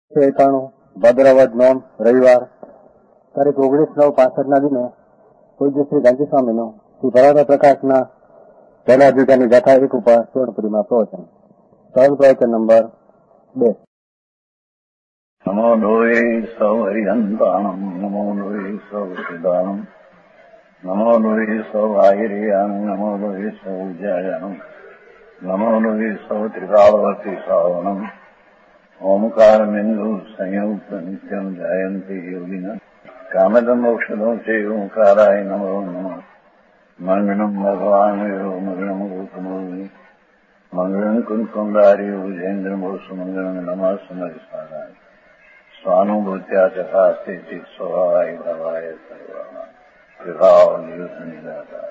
91 ભાદરવદ નોમ રવિવાર તારીખ 19/9/65 દિને પૂજ્ય શ્રી ગાંધી સ્વામીનું શ્રી ભરાતા પ્રકાશના પહેલા અધ્યાયની ગાથા 1 ઉપર સ્વર્ણપુરીમાં પ્રવચન. સરળ પ્રવચન નંબર 2. નમો લોહે સૌ હરિહંતાણમ નમો લોહે સૌ સિદ્ધાણમ નમો લોહે સૌ આહિર્યાણમ નમો લોહે સૌ વિજયાણમ નમો લોહે સૌ ત્રિકાળવતી શ્રાવણમ ઓમકાર બિંદુ સંયુક્ત નિત્યમ જયંતિ યોગિન કામદમ ઔષધો છે ઓંકારાય નમો નમઃ મંગળમ ભગવાન મંગળમ ગૌતમોની મંગળમ કુંકુંડાર્ય વિજેન્દ્રમોષ મંગળમ નમઃ સમરિસારાય સ્વાનુભૂત્યા ચકાસ્તે સ્વભાવાય ભવાય સર્વા વિભાવ નિયુત નિરાકાર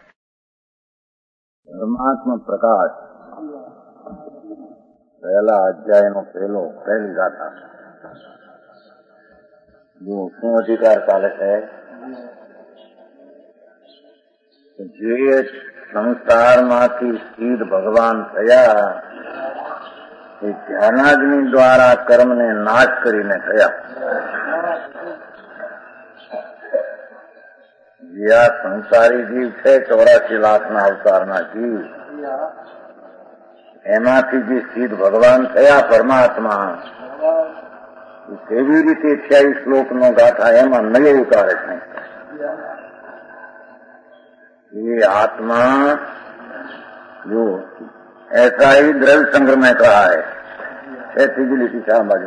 પરમાત્મા પ્રકાશ પહેલા અધ્યાયનો પહેલી ગાથા. જો શું અધિકાર ચાલે છે? જે સંસારમાંથી સીધ ભગવાન થયા એ ધ્યાનાગ્નિ દ્વારા કર્મને નાશ કરીને થયા. જે આ સંસારી જીવ છે 84 લાખના અવતારના જીવ, એમાંથી જે સિદ્ધ ભગવાન થયા પરમાત્મા, કેવી રીતે 28 શ્લોકનો ગાથા એમાં નય ઉતારે છે. ये आत्मा जो ऐसा ही द्रव्य संग्रह में कहा है तीजी लिखी था बाजू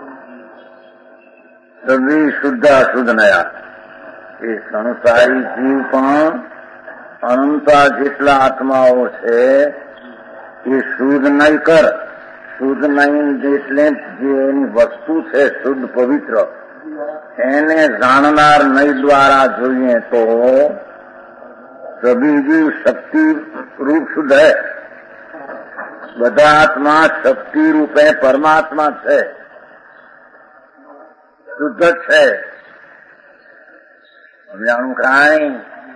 सभी शुद्ध अशुद्ध नया. એ સંસારી જીવ પણ અનંતા જેટલા આત્માઓ છે એ શુદ્ધ નહીં કર. શુદ્ધ નહીં એટલે જે એની વસ્તુ છે શુદ્ધ પવિત્ર, એને જાણનાર નહીં દ્વારા જોઈએ તો સભી જીવ શક્તિ રૂપ શુદ્ધ હૈ. બધા આત્મા શક્તિ રૂપે પરમાત્મા છે, શુદ્ધ છે. સમજાણું કાંઈ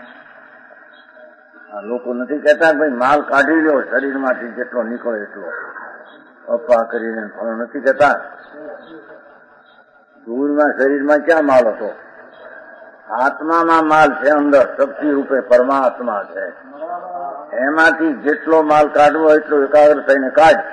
આ લોકો નથી કહેતા ભાઈ માલ કાઢી લો શરીરમાંથી જેટલો નીકળે એટલો, અપા કરીને ફળ નથી કહેતા. દૂરના શરીરમાં ક્યાં માલ હતો? આત્મામાં માલ છે, અંદર શક્તિ રૂપે પરમાત્મા છે. એમાંથી જેટલો માલ કાઢવો એટલો એકાગ્ર થઈને કાઢ.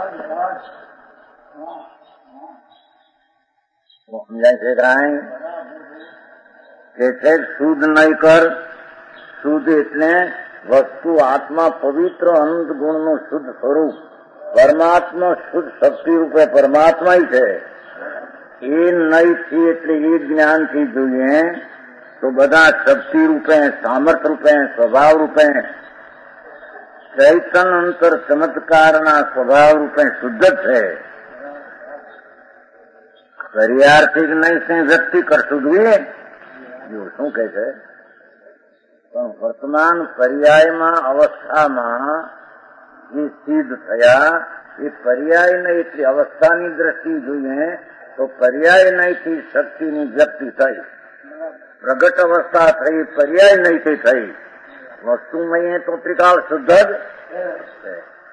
સમજાય છે કાંઈ? કે છે શુદ્ધ નહીં કર. શુદ્ધ એટલે વસ્તુ આત્મા પવિત્ર અનંત ગુણનું શુદ્ધ સ્વરૂપ પરમાત્મા શુદ્ધ શક્તિ રૂપે પરમાત્મા છે. એ નહીંથી એટલે એ જ્ઞાનથી જોઈએ તો બધા શક્તિ રૂપે, સામર્થ રૂપે, સ્વભાવ રૂપે, ચૈતન અંતર ચમત્કારના સ્વભાવ રૂપે શુદ્ધ છે. પર્યાર્થિક નહીં છે વ્યક્તિ કરશું જોઈએ. શું કહે છે? પણ વર્તમાન પર્યાયમાં અવસ્થામાં જે સિદ્ધ થયા એ પર્યાય નહીં એટલી અવસ્થાની દ્રષ્ટિ જોઈએ તો પર્યાય નહીંથી શક્તિની વ્યક્તિ થઈ. પ્રગટ અવસ્થા થઈ, પર્યાય નહીંથી થઈ. વસ્તુમય તો ત્રિકાળ શુદ્ધ જ છે.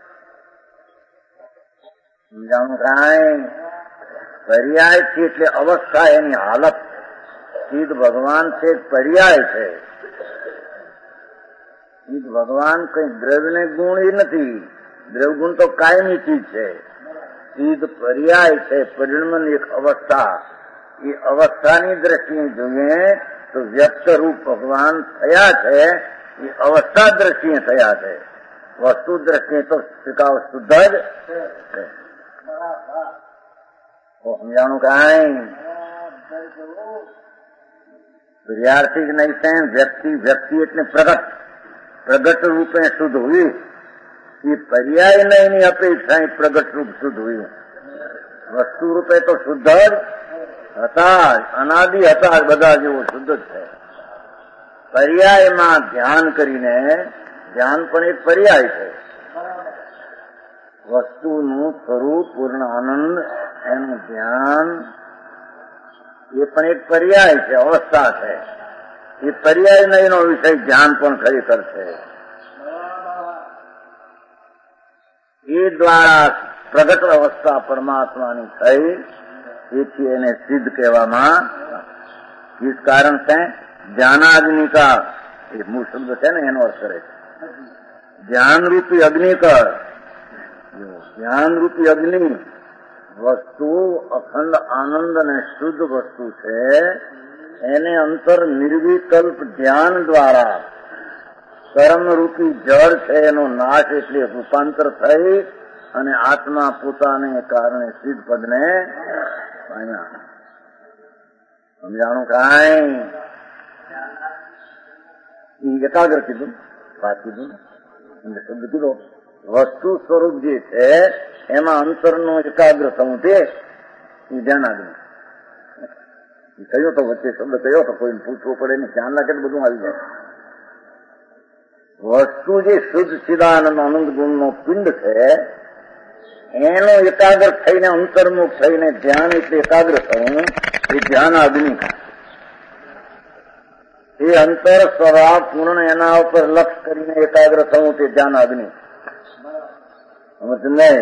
સમજાણું કાંઈ? પર્યાયથી એટલે અવસ્થા એની હાલત. સિદ્ધ ભગવાન છે પર્યાય છે. સિદ્ધ ભગવાન કઈ દ્રવ્યને ગુણ એ નથી. દ્રવ્ય ગુણ તો કાયમી ચીજ છે. સિદ્ધ પર્યાય છે, પરિણમની એક અવસ્થા. એ અવસ્થાની દ્રષ્ટિએ જોઈએ તો વ્યક્ત રૂપ ભગવાન થયા છે એ અવસ્થા દ્રષ્ટિએ થયા છે. વસ્તુ દ્રષ્ટિએ તો સ્વીકાર શુદ્ધ જ છે. સમજાણું કાંઈ? પર્યાર્થિક નહીં છે વ્યક્તિ. વ્યક્તિ એટલે પ્રગટ. પ્રગટ રૂપે શુદ્ધ हुई. એ પર્યાય નહીં એની અપેક્ષા એ પ્રગટ રૂપ શુદ્ધ हुई. વસ્તુ રૂપે તો શુદ્ધ જ હતા, અનાદિ હતા, બધા જેવો શુદ્ધ જ છે. પર્યાયમાં ધ્યાન કરીને, ધ્યાન પણ એક પર્યાય છે. વસ્તુનું સ્વરૂપ પૂર્ણ આનંદ એનું ધ્યાન એ પણ એક પર્યાય છે, અવસ્થા છે. એ પર્યાય નહીંનો વિષય ધ્યાન પણ ખરેખર છે. એ દ્વારા પ્રગટ અવસ્થા પરમાત્માની થઈ એથી એને સિદ્ધ કહેવામાં. કિસ કારણ છે? જ્ઞાનાગ્નિ કા, એ મૂળ શબ્દ છે ને એનો અર્થ કરે છે. જ્ઞાનરૂપી અગ્નિ કર, જ્ઞાનરૂપી અગ્નિ વસ્તુ અખંડ આનંદ અને શુદ્ધ વસ્તુ છે. એને અંતર નિર્વિકલ્પ ધ્યાન દ્વારા કર્મરૂપી જળ છે એનો નાશ એટલે રૂપાંતર થઈ અને આત્મા પોતાને કારણે સિદ્ધ પદને પામ્યા. સમજાણું કાંઈ એકાગ્ર કીધું, વાત કીધું ને શબ્દ કીધો. વસ્તુ સ્વરૂપ જે છે એમાં અંતરનો એકાગ્ર થવું તે ધ્યાનાગ્નિ. કયો તો વચ્ચે શબ્દ કયો તો કોઈને પૂછવું પડે નહીં, ધ્યાન રાખે તો બધું આવી જાય. વસ્તુ જે શુદ્ધ ચિદાનંદ આનંદ ગુણનો પિંડ છે એનો એકાગ્ર થઈને અંતર્મુખ થઈને ધ્યાન એટલે એકાગ્ર થવું એ ધ્યાન અગ્નિ. એ અંતર સ્વભાવ પૂર્ણ એના ઉપર લક્ષ કરીને એકાગ્ર થવું તે ધ્યાન અગ્નિ. સમજ નહીં?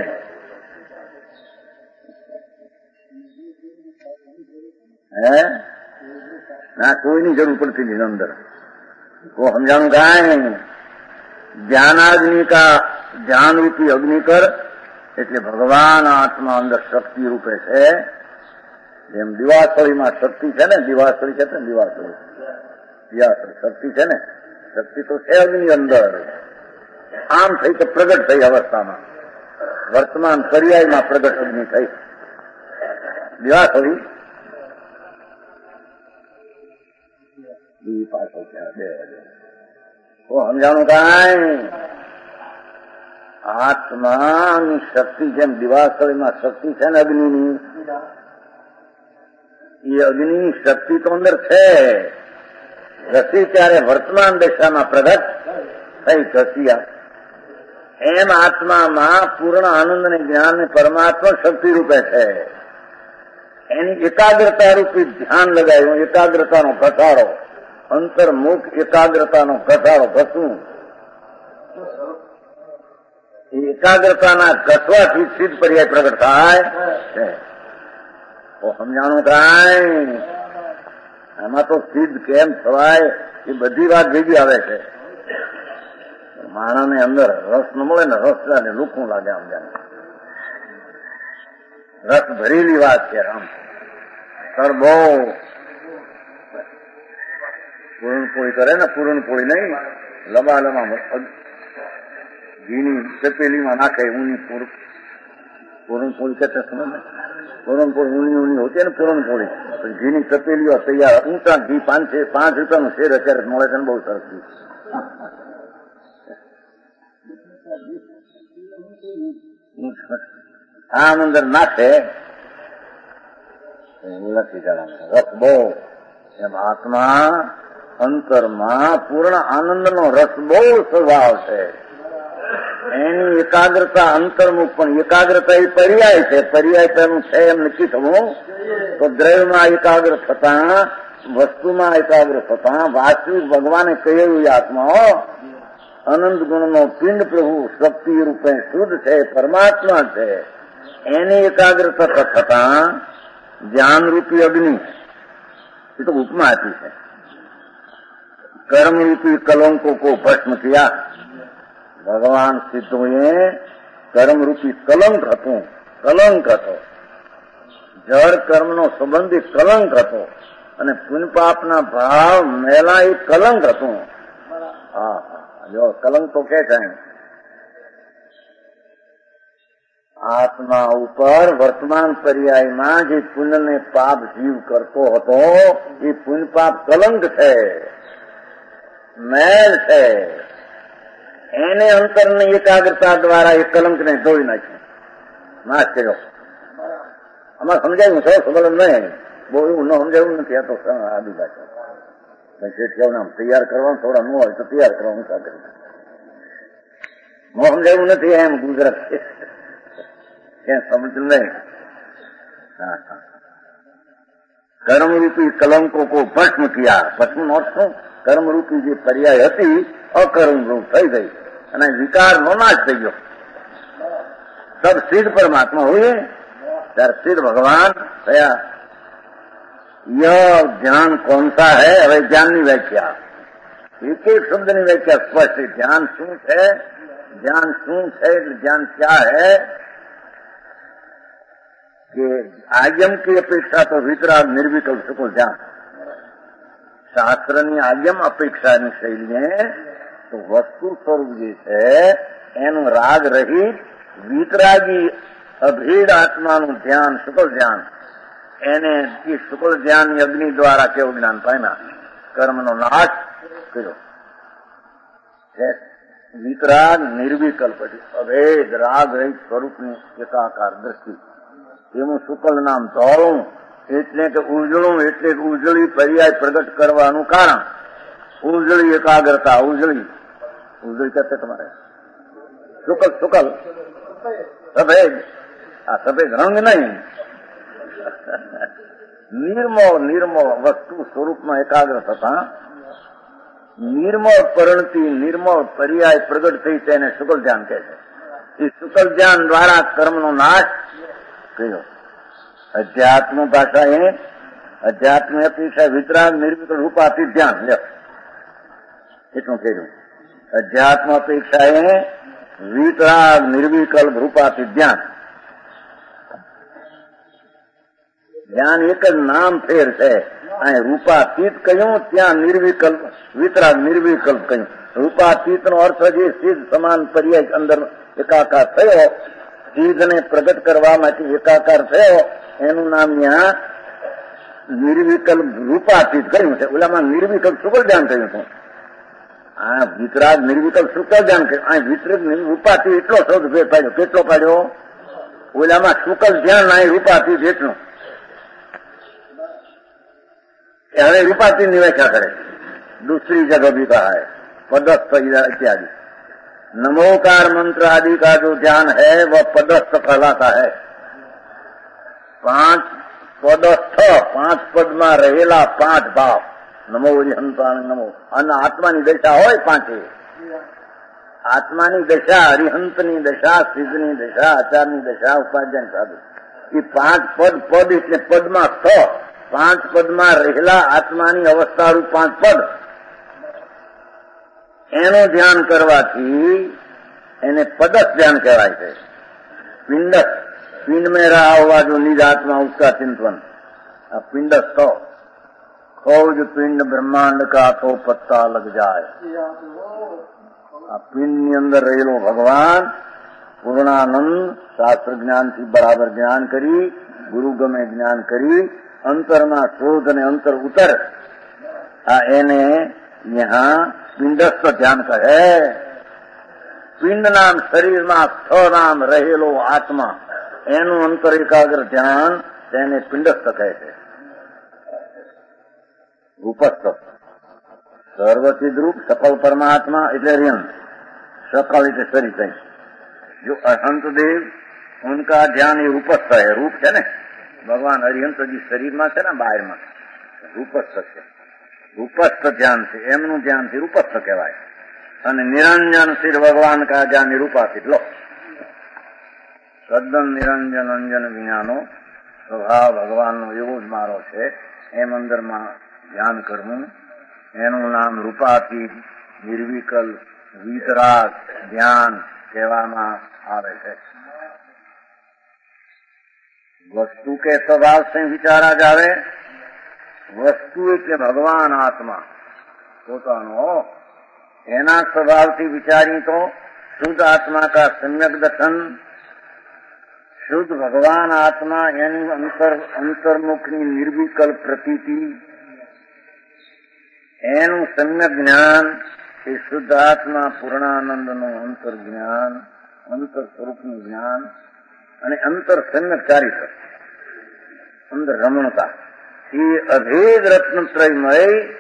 હે ના કોઈની જરૂર પડતી નહીં અંદર. કો સમજાણું કાંઈ? જ્ઞાનાગ્નિ કા જ્ઞાન રૂપી અગ્નિ કર એટલે ભગવાન આત્મા અંદર શક્તિ રૂપે છે. જેમ દિવાસળીમાં શક્તિ છે ને, દિવાસળી છે ને, દિવાસળી શક્તિ છે ને, શક્તિ તો છે અગ્નિ અંદર. આમ થઈ તો પ્રગટ થઈ અવસ્થામાં, વર્તમાન પર્યાયમાં પ્રગટ અગ્નિ થઈ દિવાસળી. પાછળ ક્યાં 2 વાગે સમજાણું કાંઈ? આત્માની શક્તિ જેમ દિવાસળીમાં શક્તિ છે ને અગ્નિની, એ અગ્નિની શક્તિ તો અંદર છે. ઘસી ત્યારે વર્તમાન દશામાં પ્રગટ થઈ ઘસ્યા. એમ આત્મામાં પૂર્ણ આનંદ અને જ્ઞાન ને પરમાત્મા શક્તિ રૂપે છે. એની એકાગ્રતા રૂપી ધ્યાન લગાવ્યું, એકાગ્રતાનો ઘટાડો, અંતર્મુખ એકાગ્રતાનો ઘટાડો ઘસવું. એ એકાગ્રતાના ઘસવાથી સિદ્ધ પર્યાય પ્રગટ થાય છે. સમજાણું કાંઈ? એમાં તો સિદ્ધ કેમ થવાય એ બધી વાત ભેગી આવે છે. માણસને અંદર રસ ન મળે ને, રસ ને લુખું લાગે. આમ જાણે રસ ભરેલી વાત છે. આમ સર બહુ પૂરણપોળી કરે ને, પૂરણપોળી નહીં, લંબા ઘીની તપેલીમાં નાખે ઊની પૂરણપોળી કહેते સમજ ને, પૂરણપોળી ઊની હોતી है ને પૂરણપોળી, ઘીની તપેલીઓ તૈયાર, ઊંચા ઘી 5 રૂપિયાનું શેર અત્યારે મળે છે ને, બહુ સરસ ઘી. આમ અંદર નાખે નથી જણાવે રસ બહુ. એમ આત્મા અંતરમાં પૂર્ણ આનંદનો રસ બહુ સ્વભાવ છે. એની એકાગ્રતા અંતર્મુખ, પણ એકાગ્રતા એ પર્યાય છે. પર્યાય તેનું છે એમ નક્કી થવું તો દ્રવ્યમાં એકાગ્ર થતા, વસ્તુમાં એકાગ્ર થતા, વાસ્તવિક ભગવાને કહ્યું આત્મા અનંત ગુણનો પિંડ પ્રભુ શક્તિ રૂપે શુદ્ધ છે, પરમાત્મા છે. એની એકાગ્રતા થતા જ્ઞાનરૂપી અગ્નિ, એ તો ઉપમા આપી છે. કર્મરૂપી કલંકો કો ભસ્મ કિયા. ભગવાન સિદ્ધોએ કર્મરૂપી કલંક હતું, કલંક હતો, જળ કર્મનો સંબંધી કલંક હતો, અને પુણ્યપાપના ભાવ મેલા એ કલંક હતું. હા જો કલંક તો કે છે આત્મા ઉપર વર્તમાન પર્યાયમાં જે પુણ્ય ને પાપ જીવ કરતો હતો એ પુણ્ય પાપ કલંક છે, મેલ છે. એને અંતરની એકાગ્રતા દ્વારા એ કલંકને ધોઈ નાખ્યું, નાશ કર્યો. આમાં સમજાયું છે ખબર નહીં, બહુ એવું ન સમજાયું નથી. આ તો આદિ ભાષા શેઠિયાઓને આમ તૈયાર કરવાનું, થોડા ન હોય તો તૈયાર કરવાનું સાધન ન સમજાયું નથી. એમ ગુજરાત છે સમજ નહીં. કર્મરૂપી કલંકો કો ભસ્મ કિયા. ભસ્મ નો અર્થ શું? કર્મરૂપી જે પર્યાય હતી અકર્મરૂપ થઈ ગઈ અને વિકારનો નાશ થઈ ગયો. સબ સિદ્ધ પરમાત્મા હોય ત્યારે સિદ્ધ ભગવાન થયા. यह ज्ञान कौन सा है? હવે જ્ઞાનની વ્યાખ્યા, એક એક શબ્દની વ્યાખ્યા સ્પષ્ટ છે. જ્ઞાન શું છે? જ્ઞાન શું છે? જ્ઞાન क्या है? कि आयम की अपेक्षा तो वितराग निर्विकल्प सुको ज्ञान. શાસ્ત્રની આયમ અપેક્ષાની શૈલીએ તો વસ્તુ સ્વરૂપ જે છે એનું રાગ રહિત વિતરાગી અભેદ આત્માનું ધ્યાન, શુક્લ ધ્યાન, એને એ શુક્લ ધ્યાનની અગ્નિ દ્વારા કેવું જ્ઞાન પામ્યા? કર્મનો નાશ કર્યો. વિતરાગ નિર્વિકલ્પ અભેદ રાગ રહિત સ્વરૂપની એકાકાર દ્રષ્ટિ, એનું શુક્લ નામ ધોળું એટલે કે ઉજળું, એટલે ઉજળી પર્યાય પ્રગટ કરવાનું કારણ. ઉજળી એકાગ્રતા, ઉજળી કહેते તમારે શુક્લ શુક્લ સફેદ, આ સફેદ રંગ નહીં, નિર્મળ વસ્તુ સ્વરૂપમાં એકાગ્ર થતા નિર્મળ પરિણતિ, નિર્મળ પર્યાય પ્રગટ થઈ તેને શુક્લ ધ્યાન કહે છે. એ શુક્લ ધ્યાન દ્વારા કર્મનો નાશ કર્યો. અધ્યાત્મ ભાષા એ અધ્યાત્મ અપેક્ષા વિતરાગ નિર્વિકલ્પ રૂપાથી ધ્યાન લે એટલું કહ્યું. અધ્યાત્મ અપેક્ષા એ વિતરાગ નિર્વિકલ્પ રૂપાથી ધ્યાન. ધ્યાન એક જ નામ ફેર છે. અહીં રૂપાતીત કહ્યું, ત્યાં નિર્વિકલ્પ વિતરાગ નિર્વિકલ્પ કહ્યું. રૂપાતીત નો અર્થ જે સિદ્ધ સમાન પર્યાય અંદર એકાકાર થયો, સિદ્ધને પ્રગટ કરવા માટે એકાકાર થયો, એનું નામ ત્યાં નિર્વિકલ્પ રૂપાતીત કહ્યું છે. ઓલામાં નિર્વિકલ્પ શુક્લ ધ્યાન કહ્યું હતું. આ વિતરાગ નિર્વિકલ્પ શુક્લ ધ્યાન કહ્યું. આ વિતરાગ રૂપાતીત એટલો શબ્દ ફેર પાડ્યો. કેટલો પાડ્યો? ઓલામાં શુક્લ ધ્યાન, અહીં રૂપાતીત એટલું. હવે रूपाती व्याख्या करे. दूसरी जगह भी कहा है पदस्थ इत्यादि. नमोकार मंत्र आदि का जो ध्यान है वह पदस्थ कहलाता है. 5 पदस्थ, 5 પદમાં રહેલા 5 ભાવ. નમો હરિહંતાન નમો. અને આત્માની દશા હોય 5. આત્માની દશા, હરિહંતની દશા, સિદ્ધની દશા, આચારની દશા, ઉપાધ્યાય સાધુ. એ 5 પદ એટલે પદમાં 5 પદમાં રહેલા આત્માની અવસ્થારૂપ 5 પદ, એનું ધ્યાન કરવાથી એને પદસ્થ ધ્યાન કહેવાય છે. પિંડસ્થ, पिंड में रहा हुआ जो निज आत्मा उसका चिंतन. पिंडस्थ खोज पिंड ब्रह्मांड का तो पत्ता लग जाए. पिंड ની અંદર રહેલો ભગવાન પૂર્ણાનંદ શાસ્ત્ર જ્ઞાનથી બરાબર જ્ઞાન કરી, ગુરુ ગમે જ્ઞાન કરી, અંતરના શોધ અને અંતર ઉતર, એને यहाँ पिंडस्थ ध्यान કહે. પિંડ નામ શરીરમાં સ્થ નામ રહેલો આત્મા, એનું અંતર એકાગ્ર ધ્યાન તેને પિંડસ્થ કહે છે. રૂપસ્થ સર્વસિદ્ધ રૂપ सकल परमात्मा એટલે रियन, सकल એટલે શરીર થઈ. जो अहंत देव उनका ध्यान ये रूपस्थ है. रूप છે ને ભગવાન હરિહંતજી શરીરમાં છે ને બહારમાં, રૂપસ્થ છે. રૂપસ્થ ધ્યાન છે, એમનું ધ્યાનથી રૂપસ્થ કહેવાય. અને નિરંજન શ્રી ભગવાન કા જ્યાં નિરૂપાતીત લો. તદ્દન નિરંજન અંજન વિનાનો સ્વભાવ ભગવાનનો એવો જ મારો છે, એમ અંદરમાં ધ્યાન કરવું. એનું નામ રૂપાતીત નિર્વિકલ્પ વિતરાગ ધ્યાન કહેવામાં આવે છે. वस्तु के स्वभाव से विचारा जावे. वस्तु એટલે ભગવાન આત્મા પોતાનો, એના સ્વભાવથી વિચારી તો શુદ્ધ આત્મા કા સમ્યક દર્શન, શુદ્ધ ભગવાન આત્મા એની અંતર્મુખની નિર્વિકલ્પ પ્રતીતિ, એનું સમ્યક જ્ઞાન, એ શુદ્ધ આત્મા પૂર્ણાનંદનું અંતર જ્ઞાન, અંતર સ્વરૂપનું જ્ઞાન અને અંતર સમ્યક ચારિત્ર, અંદર રમણતા, એ અભેદ રત્નત્રયમય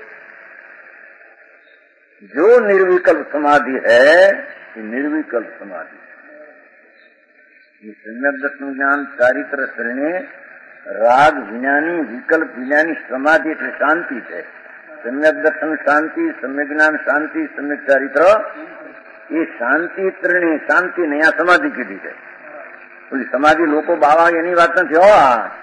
जो निर्विकल्प समाधि है, ये निर्विकल्प समाधि है. ये सम्यक दर्शन ज्ञान चारित्र श्रेणी राग विज्ञानी विकल्प विज्ञानी समाधि એટલે શાંતિ છે. सम्यक दर्शन शांति, सम्यक ज्ञान शांति, सम्यक चारित्र ये शांति त्रिणी शांति ने यहाँ समाधि कीधी है. પેલી સમાધિ લોકો બાવા એની વાત નથી હો.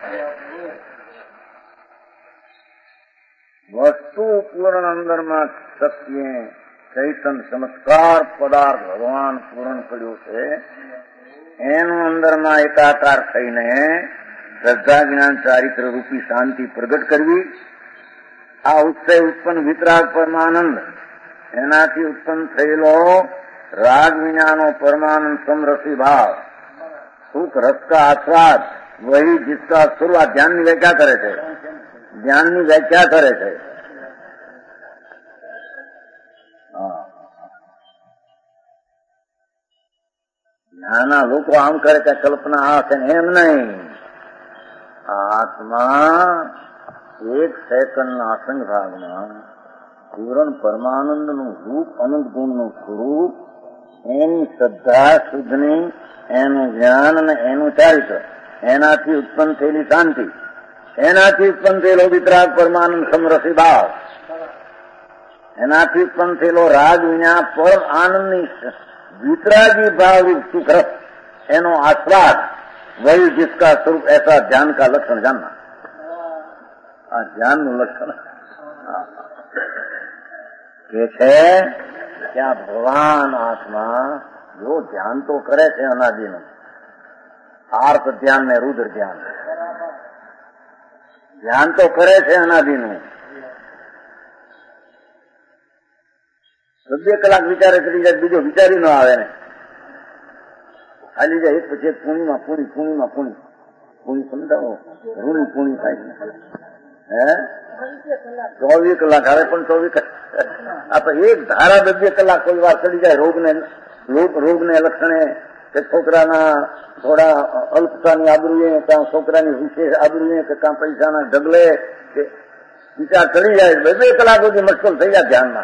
વસ્તુ પૂર્ણ અંદરમાં સત્ય ચૈતન ચમત્કાર પદાર્થ ભગવાન પૂર્ણ કર્યો છે, એનું અંદરમાં એકાકાર થઈને શ્રદ્ધા જ્ઞાન ચારિત્ર રૂપી શાંતિ પ્રગટ કરવી. આ ઉત્સય ઉત્પન્ન વિતરાગ પરમાનંદ, એનાથી ઉત્પન્ન થયેલો રાગ વિનાનો પરમાનંદ સમરસી ભાવ, સુખ રસ કા આસ્વાદ, વહી જીસકા સ્વરૂપ. આ ધ્યાનની વ્યાખ્યા કરે છે, ધ્યાનની વ્યાખ્યા કરે છે. નાના લોકો આમ કરે કે કલ્પના આ છે એમ નહીં. આત્મા એક સેકન્ડના અસંગ ભાગમાં પૂર્ણ પરમાનંદનું રૂપ, અનંત ગુણનું સ્વરૂપ, એની શ્રદ્ધા શુદ્ધની, એનું જ્ઞાન અને એનું ચારિત્ર, એનાથી ઉત્પન્ન થયેલી શાંતિ, એનાથી ઉત્પન્ન થયેલો વિતરાગ પરમાનંદ સમરસી ભાવ, એનાથી ઉત્પન્ન થયેલો રાગ વિના પરમ આનંદની वितरागी भाव रूप सुख रस, एनो आस्वाद, वही जिसका स्वरूप ऐसा ध्यान का लक्षण जानना. आ ध्यान નું લક્ષણ કે છે કે આ ભગવાન આત્મા જો ધ્યાન તો કરે છે અનાદિનું, આર્ત ધ્યાન ને રુદ્ર ધ્યાન, ધ્યાન તો કરે છે અનાદિનું. 2 કલાક વિચારે ચડી જાય, બીજો વિચારી ન આવે ને, ખાલી જાય એક પછી એક પૂણીમાં પૂણી, પૂણીમાં પૂણી, પૂણી સમજાવો, રૂણી પૂણી થાય હે. 24 કલાક આવે પણ 24 કલાક આ તો એક ધારા 2 કલાક કોઈ વાર ચડી જાય રોગને લક્ષણે, કે છોકરાના થોડા અલ્પતાની આબરૂએ, કાં છોકરાની વિશેષ આબરૂએ, કે કાં પૈસાના ઢગલે, કે વિચાર ચડી જાય, 2 કલાક સુધી મશગુલ થઈ જાય ધ્યાનમાં.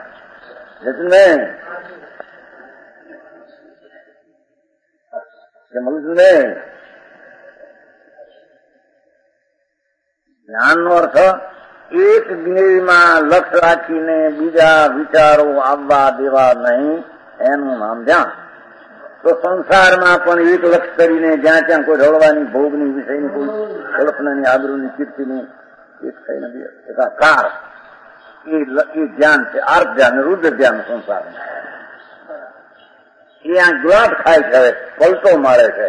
જ્ઞાનનો અર્થ એક જ્ઞેયમાં લક્ષ્ય રાખીને બીજા વિચારો આવવા દેવા નહીં, એનું નામ ધ્યાન. તો સંસારમાં પણ એક લક્ષ્ય કરીને જ્યાં ત્યાં કોઈ રળવાની, ભોગની, વિષયની, કોઈ કલ્પનાની, આબરૂની, કીર્તિની એક થઈને એકાકાર એ ધ્યાન છે. આર્થ ધ્યાન, રુદ્ર ધ્યાન સંસારમાં એ આ ગ્લાટ ખાય છે, પલટો મારે છે.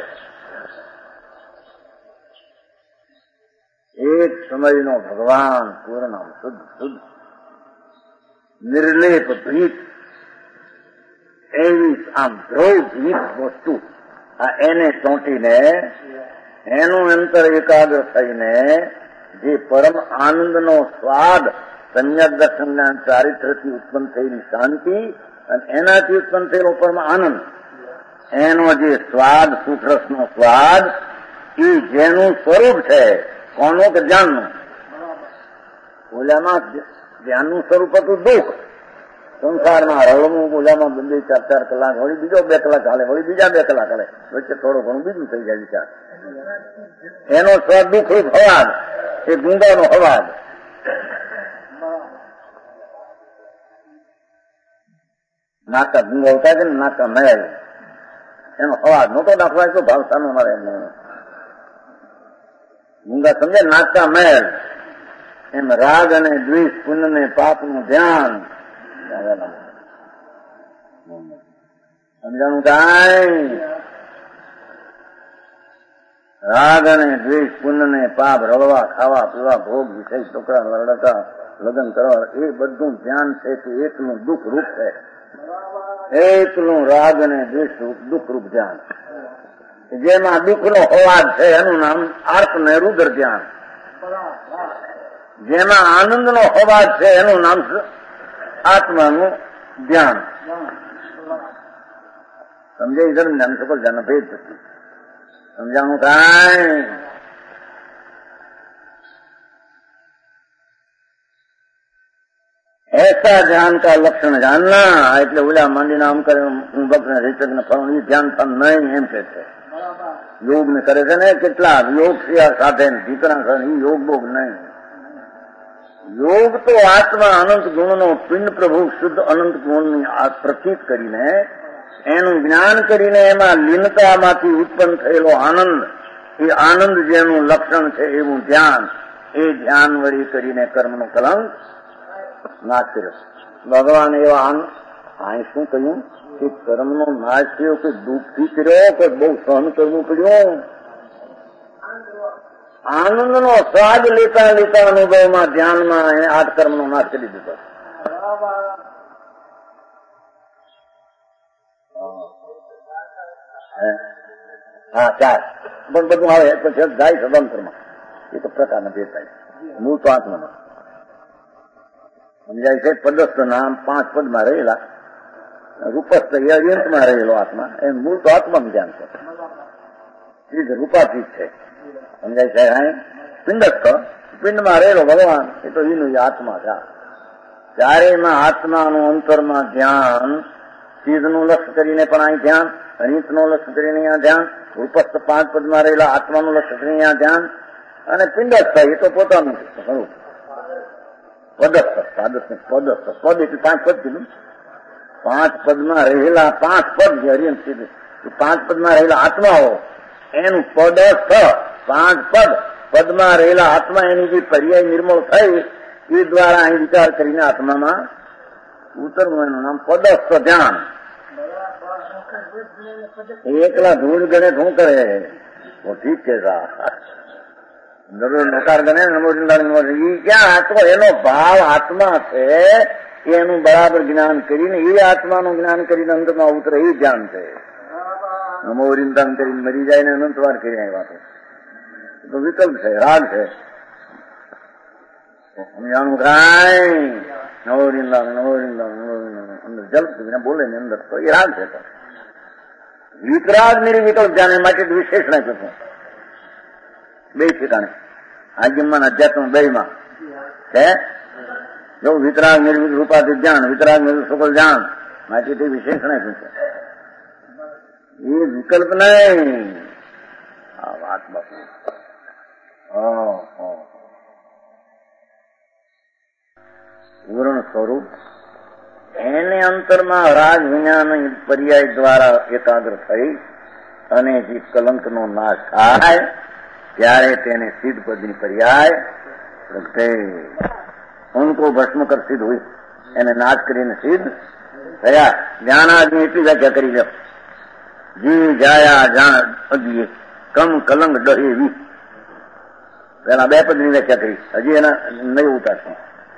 એક સમયનો ભગવાન પૂર્ણ શુદ્ધ શુદ્ધ નિર્લેપ ભીત, એવી આમ ધ્રુવ ભીત વસ્તુ, આ એને ચોંટીને એનું અંતર એકાગ્ર થઈને જે પરમ આનંદનો સ્વાદ, સમ્યક દર્શન જ્ઞાન ચારિત્રથી ઉત્પન્ન થયેલી શાંતિ અને એનાથી ઉત્પન્ન થયેલો પરમ આનંદ, એનો જે સ્વાદ, સુખરસનો સ્વાદ, એ જેનું સ્વરૂપ છે, કોનું કે ધ્યાનનું. ઓલામાં ધ્યાનનું સ્વરૂપ હતું દુઃખ, સંસારમાં રળવું, ઓલામાં 2-4 કલાક, વળી બીજો 2 કલાક હાલે, વળી બીજા 2 કલાક હાલે, વચ્ચે થોડું ઘણું બીજું થઈ જાય વિચાર. એનો સ્વાદ દુઃખરૂપ અવાજ, એ ગુંગાનો અવાજ. નાકા ગુંગાવતા છે ને, નાકા મહેલ, એનો અવાજ મોટો દાખલા તો ભાવસાનો મારે ગુંગા સમજે. નાકા મહેલ એમ રાગ અને દ્વેષ, પુણ્ય ને પાપનું ધ્યાન. સમજાણું કાંઈ? રાગ અને દ્વેષ, પુણ્ય ને પાપ, રળવા, ખાવા પીવા, ભોગ, વિષય, છોકરા લડકા, લગ્ન કરવા, એ બધું ધ્યાન છે તે એકનું દુઃખ રૂપ છે. એકલું રાગ અને દ્વેષ દુઃખ રૂપ ધ્યાન, જેમાં દુઃખનો અવાજ છે, એનું નામ આર્ત ને રુદ્ર ધ્યાન. જેમાં આનંદનો અવાજ છે, એનું નામ આત્માનું ધ્યાન. સમજે? ઇધર જ્ઞાન સકલ જાન ભેદ થતી. સમજાણું કાંઈ? ऐसा ध्यान का लक्षण जानना. એટલે ઓલા માંડીને આમ કરે, હું ભક્ત ને રેચક ને ફળ, એ ધ્યાન ફળ નહીં એમ કે છે. યોગ ને કરે છે ને કેટલા યોગ સાથે દીકરા સાથે, એ યોગ બોગ નહીં. યોગ તો આત્મા અનંત ગુણનો પિંડ પ્રભુ શુદ્ધ અનંત ગુણની પ્રતીત કરીને એનું જ્ઞાન કરીને એમાં લીનતામાંથી ઉત્પન્ન થયેલો આનંદ, એ આનંદ જેનું લક્ષણ છે એવું ધ્યાન, એ ધ્યાન વળી કરીને કર્મનો કલંક નાશ કર્યો. ભગવાન એવા અહીં શું કહ્યું કે કર્મનો નાશ થયો કે દુઃખથી કર્યો કે બહુ સહન કરવું પડ્યું? આનંદનો સ્વાદ લેતા લેતા અનુભવમાં ધ્યાનમાં એને 8 કર્મનો નાશ કરી દીધો. હા 4 પણ બધું આવે પછી જાય સ્વતંત્રમાં. એ તો પ્રકારના ભેદ થાય. મૂળ તો આત્મામાં સમજાય છે. પદસ્થ નામ 5 પદમાં રહેલા, રૂપસ્થ એ અર્યંતમાં રહેલો આત્મા, એ મૂળ તો આત્માનું ધ્યાન છે. ચીજ રૂપાતીત છે. સમજાય છે. હા પિંડસ્થ પિંડમાં રહેલો ભગવાન, એ તો એનું આત્મા છે. ચારેયમાં આત્માનું અંતરમાં ધ્યાન, ચીજનું લક્ષ્ય કરીને પણ અહીં ધ્યાન, અનિતનું લક્ષ્ય કરીને અહીંયા ધ્યાન, રૂપસ્થ 5 પદમાં રહેલા આત્માનું લક્ષ્ય કરીને અહીંયા ધ્યાન, અને પિંડસ્થ એ તો પોતાનું સ્વરૂપ. પદસ્થ પદ એટલે 5 પદ કીધું. 5 પદમાં રહેલા 5 પદ જે અર્યંત કીધું, 5 પદમાં રહેલા આત્માઓ એનું પદસ્થ 5 પદ પદમાં રહેલા આત્મા એની જે પર્યાય નિર્મળ થઈ એ દ્વારા અહીં વિચાર કરીને આત્મામાં ઉતરવું, એનું નામ પદસ્થ ધ્યાન. એકલા ધૂળ ગણે શું કરે? ઠીક છે નકાર ગણે એ ક્યાં? તો એનો ભાવ આત્મા છે, એનું બરાબર જ્ઞાન કરીને એ આત્માનું જ્ઞાન કરીને અંતમાં ઉતરે એ ધ્યાન છે. નમોરિંદાન કરીને મરી જાય ને અનંતવાર કરી આવ્યા તો વિકલ્પ છે, રાગ છે. સમજાણું કાંઈ નવોરિંદાન અંદર જલ બોલે ને અંદર તો એ રાગ છે. વિતરાગ નિર્વિકલ્પ ધ્યાન માટે વિશેષ નાખ્યું બે ઠેકાણે આજ્ઞાન અધ્યાત્મ 2માં છે. જો વિતરાગ નિર્વિક રૂપાથી ધ્યાન, વિતરાગ નિર્વિક સુકલ ધ્યાન માટે તે વિશેષ નાખ્યું છે. એ વિકલ્પ નહીં. આ વાત બાપુ પૂર્ણ સ્વરૂપ એને અંતરમાં રાજ વિજ્ઞાન પર્યાય દ્વારા એકાગ્ર થઈ અને જે કલંકનો નાશ થાય ત્યારે તેને સિદ્ધ પદની પર્યાય પ્રગટે. ઉनको ભસ્મ કર સિદ્ધ હોય, એને નાશ કરીને સિદ્ધ થયા. જ્ઞાનાદિ એટલી વ્યાખ્યા કરી લો. જીવ જાયા જાણ અગીએ કમ કલંક ડહે વી. પેલા 2 પદની વ્યાખ્યા કરી, હજી એના નહીં ઉતારશે.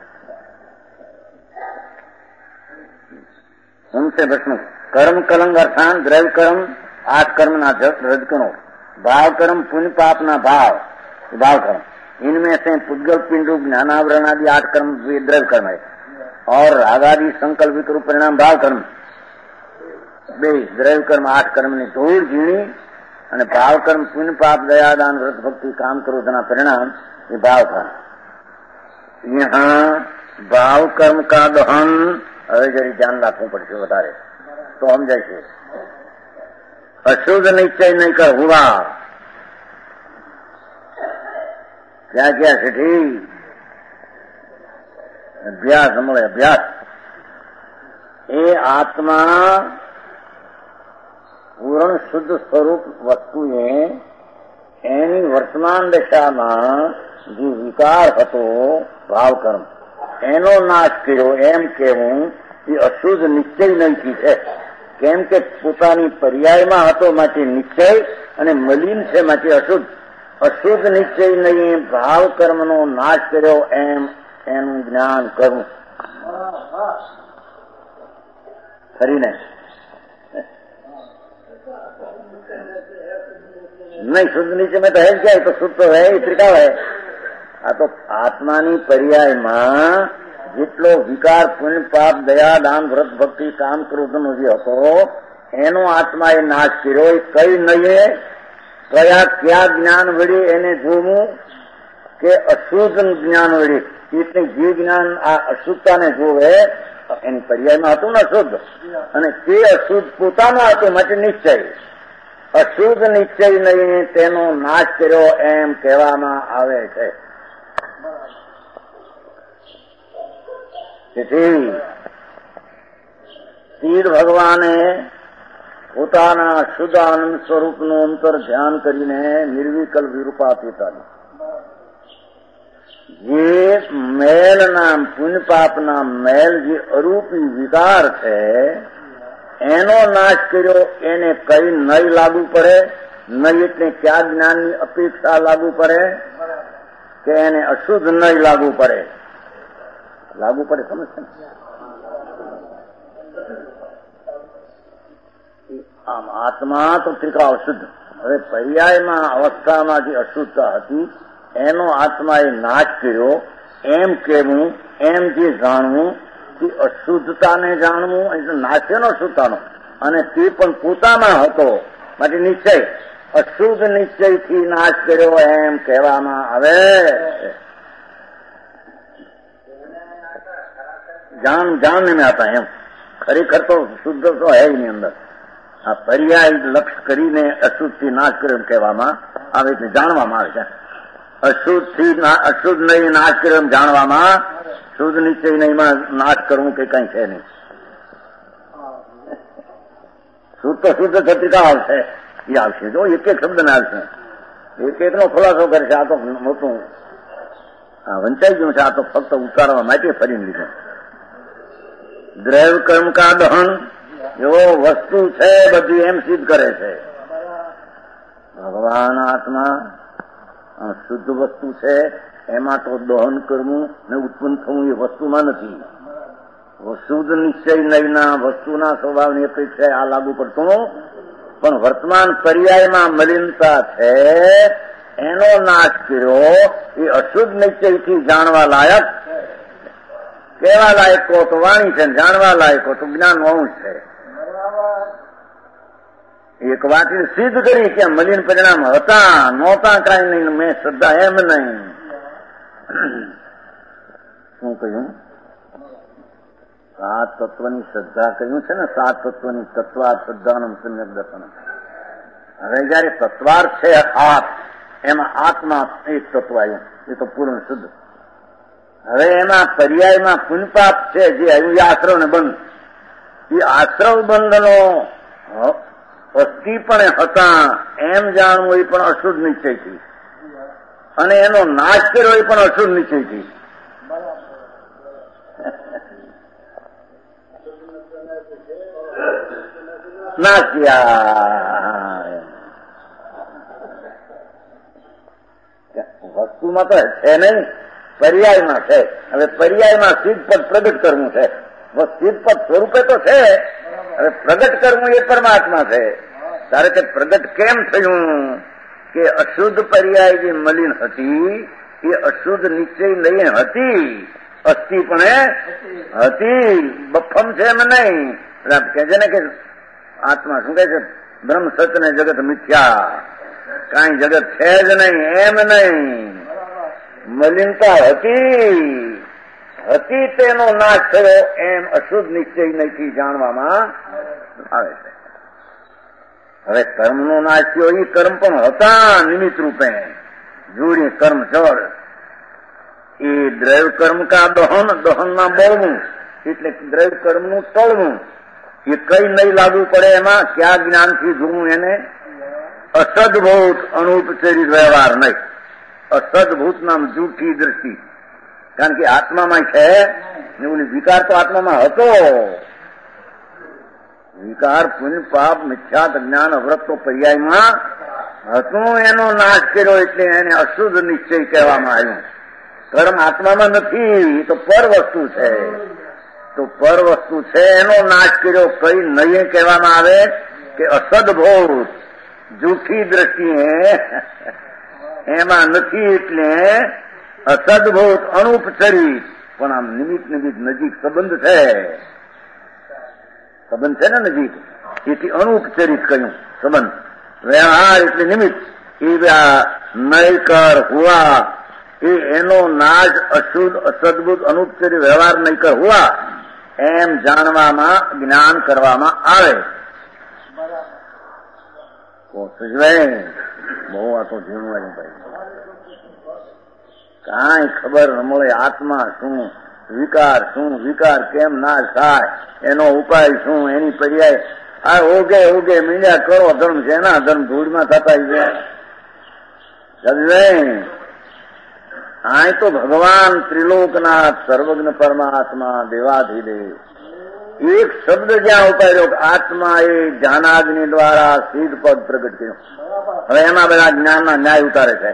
उनसे भस्म कर्म कलंग अर्थान द्रव्य कर्म 8 कर्म ना रज करो, भाव कर्म पुण्य पाप ना भाव कर्म, इनमें से पुद्गल पिंड रूप ज्ञानावरण आदि 8 कर्म द्रव्य कर्म है और रागादि संकल्प विकरूप परिणाम भाव कर्म. 2 द्रव्य कर्म 8 कर्म ने धूल झीणी અને ભાવ કર્મ પુण्य पाप दया दान व्रत भक्ति काम क्रोधना परिणाम ये भाव कर्म. यहाँ भाव कर्म का दहन હવે જરી ધ્યાન રાખવું પડશે વધારે તો સમજાય છે. અશુદ્ધ નિશ્ચય નહીં કર હુવા. ક્યાં ક્યાં છે? અભ્યાસ મળે. અભ્યાસ એ આત્મા પૂર્ણ શુદ્ધ સ્વરૂપ વસ્તુએ એની વર્તમાન દશામાં જે વિકાર હતો ભાવ કર્મ એનો નાશ કર્યો એમ કહેવું એ અશુદ્ધ નિશ્ચય નહીં છે. કેમ કે પોતાની પર્યાયમાં હતો માટે નિશ્ચય અને મલિન છે માટે અશુદ્ધ. અશુદ્ધ નિશ્ચય નહીં ભાવ કર્મનો નાશ કર્યો એમ એનું જ્ઞાન કરવું. ખરીને नहीं शुद्ध नीचे में तो है क्या? तो शुद्ध तो है ही, त्रिकाल है. आ तो आत्मानी पर्यायમાં જેટલો વિકાર પુણ્ય પાપ દયા દાન વ્રત ભક્તિ કામ ક્રોધનો જે હતો એનો આત્માએ નાશ કર્યો. એ કઈ નહીં કયા જ્ઞાન વડે એને જોવું કે અશુદ્ધ જ્ઞાન વડે. એટલે જે જ્ઞાન આ અશુદ્ધતાને જોવે એની પર્યાયમાં હતું ને અશુદ્ધ, અને તે અશુદ્ધ પોતાનો હતો માટે નિશ્ચય. અશુદ્ધ નિશ્ચય નહીં તેનો નાશ કર્યો એમ કહેવામાં આવે છે. તેથી શિવ ભગવાને પોતાના શુદ્ધ આનંદ સ્વરૂપનું અંતર ધ્યાન કરીને નિર્વિકલ્પ વિરૂપાતીતાની જે મેલના પુણ્ય પાપના મેલ જે અરૂપી વિકાર છે એનો નાશ કર્યો. એને કઈ નહીં લાગુ પડે, નહીં એટલે ક્યાં જ્ઞાનની અપેક્ષા લાગુ પડે કે એને અશુદ્ધ નહીં લાગુ પડે? લાગુ પડે, સમજશે? આમ આત્મા તો ત્રિકાળ શુદ્ધ. હવે પર્યાયમાં અવસ્થામાં જે અશુદ્ધતા હતી એનો આત્માએ નાશ કર્યો. એમ કહેવું, એમ જે જાણવું તે અશુદ્ધતાને જાણવું એટલે નાશ્યનો અશુદ્ધતાનો, અને તે પણ પોતામાં હતો માટે નિશ્ચય અશુદ્ધ નિશ્ચયથી નાશ કર્યો એમ કહેવામાં આવે. જાણને મેં આતા એમ ખરેખર તો શુદ્ધ તો હે એની અંદર. આ પર્યાય લક્ષ કરીને અશુદ્ધથી નાશ કર્યો એમ કહેવામાં આવે એટલે જાણવામાં આવે છે. અશુદ્ધ નહીં નાશ કર્યો એમ જાણવામાં, શુદ્ધ નિશ્ચય નહીંમાં નાશ કરવું કે કઈ છે નહીં. શુદ્ધ તો શુદ્ધ છત્રિકા આવશે, એ આવશે. જો એક એક શબ્દ ને આવશે, એક એકનો ખુલાસો કરશે. આ તો મોટું વંચાઈ ગયું છે. આ તો ફક્ત ઉતારવા માટે ફરીને લીધું. દ્રવ્ય કર્મ કા દહન એવો વસ્તુ છે બધી એમ સિદ્ધ કરે છે. ભગવાન આત્મા શુદ્ધ વસ્તુ છે, એમાં તો દહન કરવું ને ઉત્પન્ન થવું એ વસ્તુમાં નથી. શુદ્ધ નિશ્ચય નહીંના વસ્તુના સ્વભાવની અપેક્ષા આ લાગુ પડતું, પણ વર્તમાન પર્યાયમાં મલિનતા છે એનો નાશ કર્યો. એ અશુદ્ધ નિશ્ચયથી જાણવા લાયક, કહેવા લાયકો તો વાણી છે, જાણવા લાયકો તો જ્ઞાન અંશ છે. એક વાત સિદ્ધ કરી કે મલિન પરિણામ હતા નહોતા કઈ નહીં, મેં શ્રદ્ધા એમ નહીં. શું કહ્યું? સાત તત્વની શ્રદ્ધા કહ્યું છે ને, સાત તત્વની તત્વાર્થ શ્રદ્ધાનું સમ્યક દર્શન. હવે જયારે તત્વાર્થ છે આપ, એમાં આત્મા એક તત્વ આવ્યું, એ તો પૂર્ણ શુદ્ધ. હવે એમાં પર્યાયમાં પુણ્યપાપ છે જે આવ્યું એ આશ્રવ ને બંધ. એ આશ્રવ બંધનો અસ્થિપણે હતા એમ જાણવું એ પણ અશુદ્ધ નિશ્ચયથી, અને એનો નાશ કર્યો એ પણ અશુદ્ધ નિશ્ચયથી. નાશ્યા વસ્તુમાં તો છે નહીં, પર્યાયમાં છે. હવે પર્યાયમાં સિદ્ધ પદ પ્રગટ કરવું છે. સિદ્ધ પદ સ્વરૂપે તો છે, હવે પ્રગટ કરવું એ પરમાત્મા છે. ત્યારે કે પ્રગટ કેમ થયું કે અશુદ્ધ પર્યાય જે મલિન હતી એ અશુદ્ધ નિશ્ચય નહીં હતી, અસ્થિપણે હતી. બફમ છે એમ નહીં. કે છે ને કે આત્મા શું કહે છે? બ્રહ્મ સત્ય ને જગત મિથ્યા, કાંઈ જગત છે જ નહીં એમ નહીં. મલિનતા હતી તેનો નાશ થયો એમ અશુદ્ધ નિશ્ચય નહીંથી જાણવામાં આવે છે. હવે કર્મનો નાશ થયો એ કર્મ પણ હતા નિમિત્ત રૂપે જોડી કર્મ જળ. એ દ્રવ્ય કર્મ કા દહન, દહનમાં બળવું એટલે દ્રવ્ય કર્મનું તળવું. એ કઈ નહીં લાગુ પડે એમાં, ક્યાં જ્ઞાનથી જોવું એને? અસદભૂત અનુપચરિત વ્યવહાર નહીં, અસદભૂત નામ જૂઠી દ્રષ્ટિ. કારણ કે આત્મામાં છે ને ઓલી વિકાર તો આત્મામાં હતો. વિકાર પુણ્ય પાપ મિથ્યાત જ્ઞાન અવ્રત તો પર્યાયમાં હતું, એનો નાશ કર્યો એટલે એને અશુદ્ધ નિશ્ચય કહેવામાં આવ્યું. કર્મ આત્મામાં નથી, તો પર વસ્તુ છે. તો પર વસ્તુ છે એનો નાશ કર્યો કઈ નહીં કહેવામાં આવે કે અસદભૂત જૂઠી દ્રષ્ટિએ એમાં નથી, એટલે અસદભૂત અનુપચરિત. પણ આમ નિમિત્ત નજીક સંબંધ છે, સંબંધ છે ને નજીક, એથી અનુપચરિત કહ્યું સંબંધ. વ્યવહાર એટલે નિમિત્ત. એ નૈકર હુઆ એ એનો નાશ અશુદ્ધ અસદભૂત અનુપચરિત વ્યવહાર નૈકર હુઆ એમ જાણવામાં જ્ઞાન કરવામાં આવે. બહુ આ તો ઝીણું આવ્યું ભાઈ, કાંઈ ખબર ન મળે. આત્મા શું, વિકાર શું, વિકાર કેમ નાશ થાય, એનો ઉપાય શું, એની પર્યાય આ ઓગે મીંડ્યા કરો ધર્મ છે એના ધર્મ ધૂળમાં થતા છે. આ તો ભગવાન ત્રિલોકનાથ સર્વજ્ઞ પરમાત્મા દેવાધિદેવ એક શબ્દ જ્યાં ઉપાડ્યો આત્મા એ જ્ઞાનાગ્નિ દ્વારા સિદ્ધ પદ પ્રગટ કર્યું. હવે એમાં બધા જ્ઞાનના ન્યાય ઉતારે છે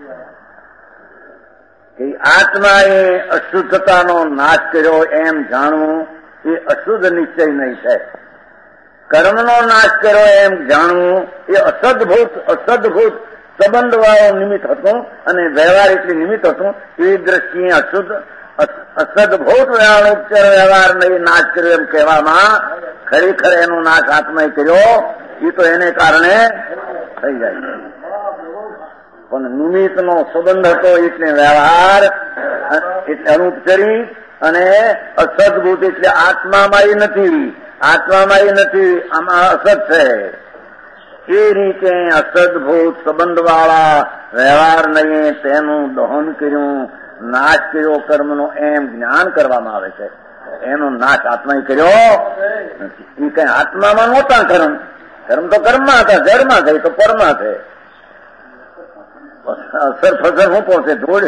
કે આત્મા એ અશુદ્ધતાનો નાશ કર્યો એમ જાણવું એ અશુદ્ધ નિશ્ચય નહીં છે. કર્મનો નાશ કર્યો એમ જાણવું એ અસદભૂત સંબંધવાળો નિમિત્ત હતું અને વ્યવહાર એટલે નિમિત્ત હતું. એ દ્રષ્ટિએ અસદભૂત વ્યવહાર નહીં નાશ કર્યો એમ કહેવામાં ખરેખર એનો નાશ આત્માએ કર્યો એ તો એને કારણે થઈ જાય છે. પણ નિમિત્તનો સંબંધ હતો એટલે વ્યવહાર એટલે અનુપચરી અને અસદભૂત એટલે આત્મામાં નથી આમાં અસત છે. એ રીતે અસદભૂત સંબંધવાળા વ્યવહાર નહીં તેનું દહન કર્યું, નાશ કર્યો કર્મનો એમ જ્ઞાન કરવામાં આવે છે. એનો નાશ આત્માએ કર્યો નથી. એ કઈ આત્મામાં નહોતા કર્મ તો કર્મમાં હતા, જળમાં થઈ તો પરમાં છે. અસર ફસર શું પહોંચે ધૂળ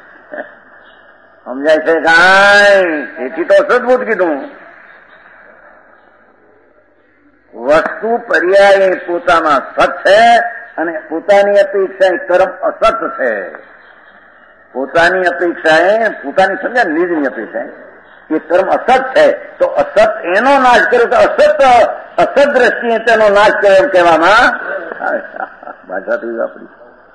સમજાય છે કાંઈ? એથી તો અસદભૂત કીધું. વસ્તુ પર્યાય પોતામાં સત છે અને પોતાની અપેક્ષા કર્મ અસત છે. પોતાની અપેક્ષાએ પોતાની સમજ્યા નિજની અપેક્ષા એ કર્મ અસત છે તો અસત એનો નાશ કર્યો કે અસત દ્રષ્ટિએ તેનો નાશ કર્યો એમ કહેવામાં ભાષા તો વાપરી.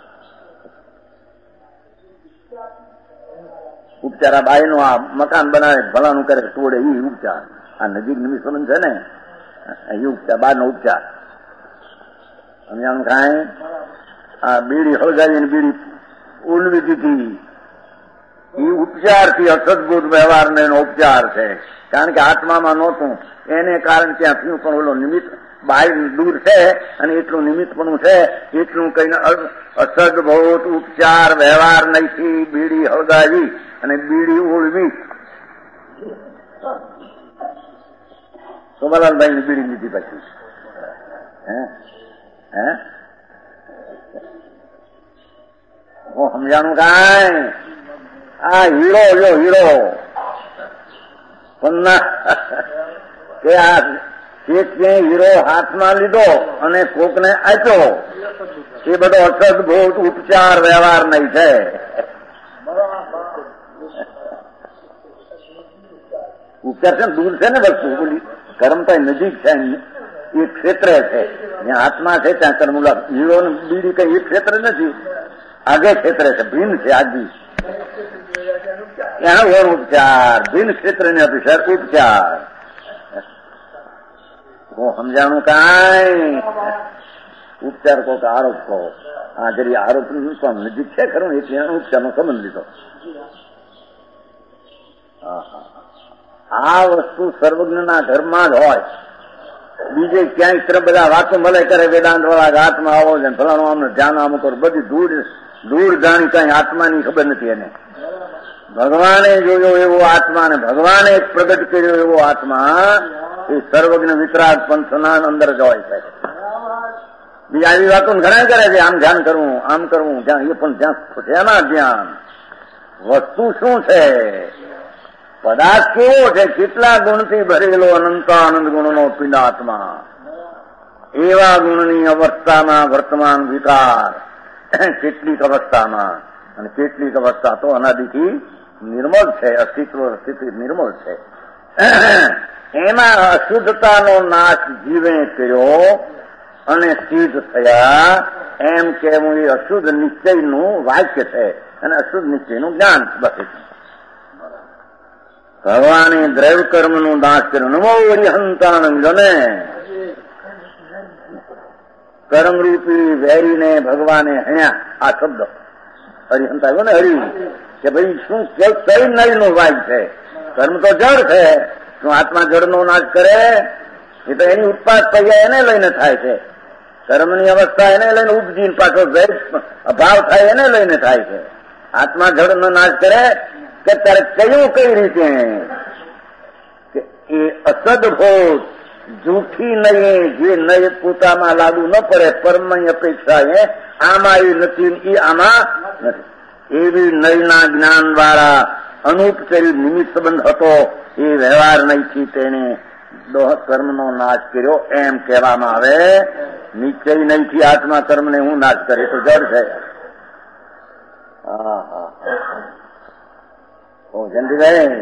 ઉપચાર આ બાઈનું આ મકાન બનાવે ભલાનું કરે તોડે એ ઉપચાર. આ નજીક નિમિત્ત સંબંધ છે ને એ ઉપચાર, બહારનો ઉપચાર. સમજાણું કાંઈ? આ બીડી હળગાવીને બીડી ઉલવી દીધી એ ઉપચારથી અસદભૂત વ્યવહારનો એનો ઉપચાર છે. કારણ કે આત્મામાં નહોતું એને કારણે ત્યાં થયું. પણ ઓલો નિમિત્ત બહાર દૂર છે અને એટલું નિમિત્તપણું છે એટલું કહીને અસદભૂત ઉપચાર વ્યવહાર નહીંથી બીડી હળગાવી અને બીડી ઓળવી. સોમાલાલભાઈ ની બીડી લીધી પછી હું સમજાણું કાંઈ? આ હીરો પણ કે આ હીરો હાથમાં લીધો અને કોકને આપ્યો એ બધો અસદભૂત ઉપચાર વ્યવહાર નહીં છે. ઉપચાર છે ને દૂર છે ને વસ્તુ બોલી કર્મ તો નજીક છે એ ક્ષેત્ર છે. જ્યાં આત્મા છે ત્યાં કર્મ. હીરો ને બીડી કઈ એ ક્ષેત્ર નથી, આગે ક્ષેત્ર છે, ભિન્ન છે. આજી ત્યાં વણ ઉપચાર ભિન્ન ક્ષેત્રની અપેક્ષા ઉપચાર. હું સમજાણું કાંઈ? ઉપચાર કહો કે આરોપ કહો. આ જરી આરોપ નજીક છે ખરું એટલે ઉપચારનો સંબંધ લીધો. આ વસ્તુ સર્વજ્ઞના ઘરમાં જ હોય. બીજે ક્યાંય તરફ બધા વાતો મળે કરે વેદાંત વાળા હાથમાં આવો છે ફલાણું આમને ધ્યાન આમ કરો. બધી દૂર જાણી કઈ આત્માની ખબર નથી એને. ભગવાને જોયો એવો આત્મા ને ભગવાને પ્રગટ કર્યો એવો આત્મા એ સર્વજ્ઞ વિતરાગ પંથના અંદર જ હોય છે. બીજા આવી વાતો ઘણા કરે છે આમ ધ્યાન કરવું આમ કરવું જ્યાં એ પણ જ્યાં શેના ધ્યાન વસ્તુ શું છે પદાર્થ કેવો છે કેટલા ગુણથી ભરેલો અનંત આનંદ ગુણનો પિંડાત્મા એવા ગુણની અવસ્થામાં વર્તમાન વિકાર કેટલીક અવસ્થામાં અને કેટલીક અવસ્થા તો અનાદિથી નિર્મળ છે અસ્તિત્વ સ્થિતિ નિર્મળ છે એમાં અશુદ્ધતાનો નાશ જીવે કર્યો અને સિદ્ધ થયા એમ કહેવું એ અશુદ્ધ નિશ્ચયનું વાક્ય છે અને અશુદ્ધ નિશ્ચયનું જ્ઞાન બસ. ભગવાને દ્રવ્ય કર્મનું નાશ કર્યું. નમો હરિહંતાનંદને કર્મરૂપી વેરીને ભગવાને હણ્યા. આ શબ્દ હરિહંત આવ્યો ને હરિ કે ભાઈ શું કઈ નળીનો વાય છે? કર્મ તો જળ છે. શું આત્મા જળનો નાશ કરે? એ તો એની ઉત્પાદ પૈયા એને લઈને થાય છે. કર્મની અવસ્થા એને લઈને ઉપજીને પાછો અભાવ થાય એને લઈને થાય છે. આત્મા જળનો નાશ કરે કે ત્યારે કયું કઈ રીતે કે એ અસદભૂત જૂઠી નહીં, જે નય પોતામાં લાગુ ન પડે પરમની અપેક્ષા એ આમાં એ નથી, એ આમાં નથી. એવી નયના જ્ઞાન દ્વારા અનુપચરિત નિમિત્ત સંબંધ હતો એ વ્યવહાર નહીંથી તેને કર્મનો નાશ કર્યો એમ કહેવામાં આવે. નિશ્ચય નહીંથી આત્મા કર્મને હું નાશ કરે તો જડ છે. જયંતિભાઈ